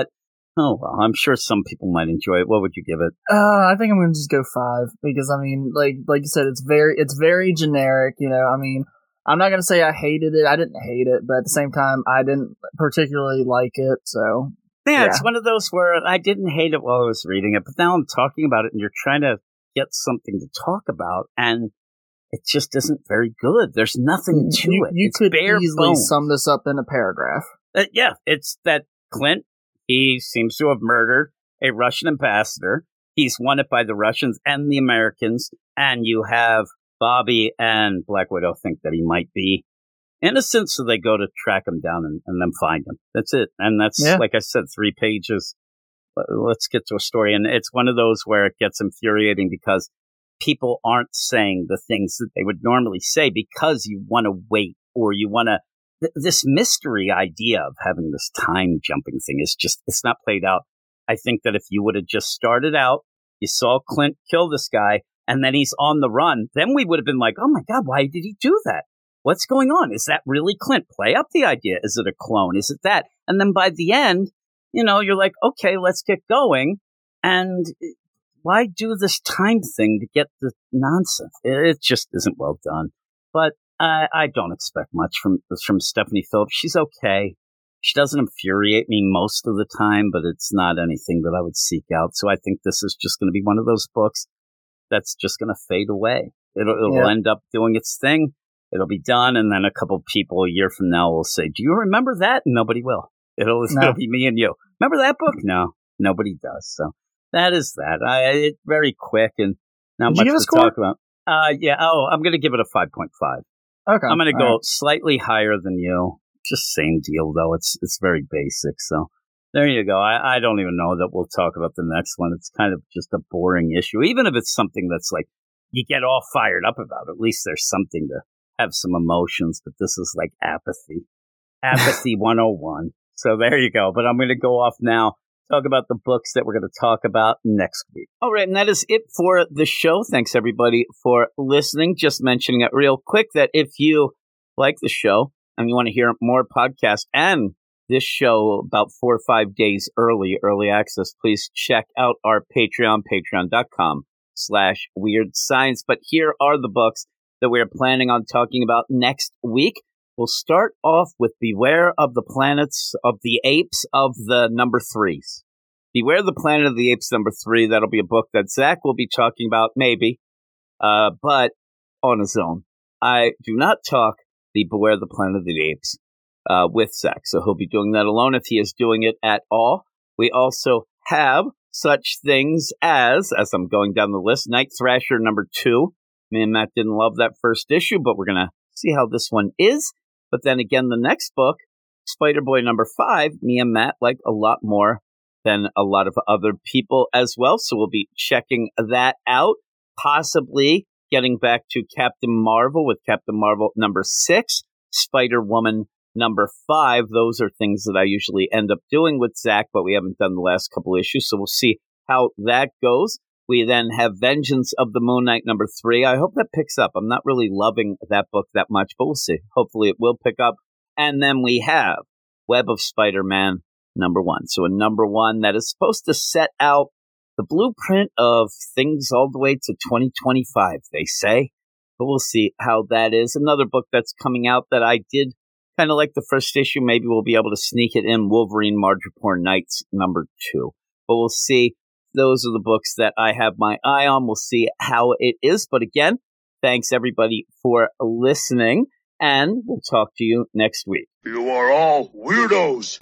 Oh, well, I'm sure some people might enjoy it. What would you give it? Uh, I think I'm gonna just go five because I mean, like like you said, it's very it's very generic. You know, I mean, I'm not gonna say I hated it. I didn't hate it, but at the same time, I didn't particularly like it. So Yeah, yeah. it's one of those where I didn't hate it while I was reading it, but now I'm talking about it and you're trying to get something to talk about, and it just isn't very good. There's nothing to you, it. You it's could bare easily bones. sum this up in a paragraph. Uh, yeah, it's that Clint, he seems to have murdered a Russian ambassador. He's won it by the Russians and the Americans, and you have Bobby and Black Widow think that he might be innocent, so they go to track him down and, and then find him. That's it. And that's, Yeah. like I said, three pages. Let's get to a story. And it's one of those where it gets infuriating because people aren't saying the things that they would normally say because you want to wait or you want to. Th- this mystery idea of having this time jumping thing is just, it's not played out. I think that if you would have just started out, you saw Clint kill this guy, and then he's on the run, then we would have been like, oh my God, why did he do that? What's going on? Is that really Clint? Play up the idea. Is it a clone? Is it that? And then by the end, you know, you're like, okay, let's get going. And why do this time thing to get the nonsense? It just isn't well done. But I, I don't expect much from from Stephanie Phillips. She's okay. She doesn't infuriate me most of the time, but it's not anything that I would seek out. So I think this is just going to be one of those books that's just going to fade away. It'll, it'll Yeah. end up doing its thing. It'll be done, and then a couple of people a year from now will say, do you remember that? And nobody will. It'll, No. it'll be me and you. Remember that book? No, nobody does. So that is that. I, it's very quick and not Did you much give a to score? talk about. Uh, yeah. Oh, I'm going to give it a five point five. Okay, I'm going to all go right. slightly higher than you. Just same deal, though. It's it's very basic. So there you go. I, I don't even know that we'll talk about the next one. It's kind of just a boring issue. Even if it's something that's like you get all fired up about, at least there's something to have some emotions. But this is like apathy. Apathy one oh one. So there you go. But I'm going to go off now. Talk about the books that we're going to talk about next week. All right, and that is it for the show. Thanks, everybody, for listening. Just mentioning it real quick that if you like the show and you want to hear more podcasts and this show about four or five days early, early access, please check out our Patreon, patreon.com slash weird science. But here are the books that we're planning on talking about next week. We'll start off with Beware of the Planets of the Apes of the number threes. Beware of the Planet of the Apes number three. That'll be a book that Zach will be talking about, maybe, uh, but on his own. I do not talk the Beware of the Planet of the Apes uh, with Zach, so he'll be doing that alone if he is doing it at all. We also have such things as, as I'm going down the list, Night Thrasher number two. Me and Matt didn't love that first issue, but we're going to see how this one is. But then again, the next book, Spider-Boy number five, me and Matt like a lot more than a lot of other people as well. So we'll be checking that out, possibly getting back to Captain Marvel with Captain Marvel number six, Spider-Woman number five. Those are things that I usually end up doing with Zach, but we haven't done the last couple issues. So we'll see how that goes. We then have Vengeance of the Moon Knight number three. I hope that picks up. I'm not really loving that book that much, but we'll see. Hopefully it will pick up. And then we have Web of Spider-Man number one. So a number one that is supposed to set out the blueprint of things all the way to twenty twenty-five, they say. But we'll see how that is. Another book that's coming out that I did kind of like the first issue. Maybe we'll be able to sneak it in. Wolverine Madripoor Knights number two. But we'll see. Those are the books that I have my eye on. We'll see how it is. But again, thanks everybody for listening, and we'll talk to you next week. You are all weirdos.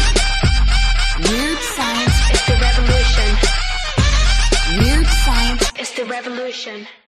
Weird science is the revolution. Weird science is the revolution.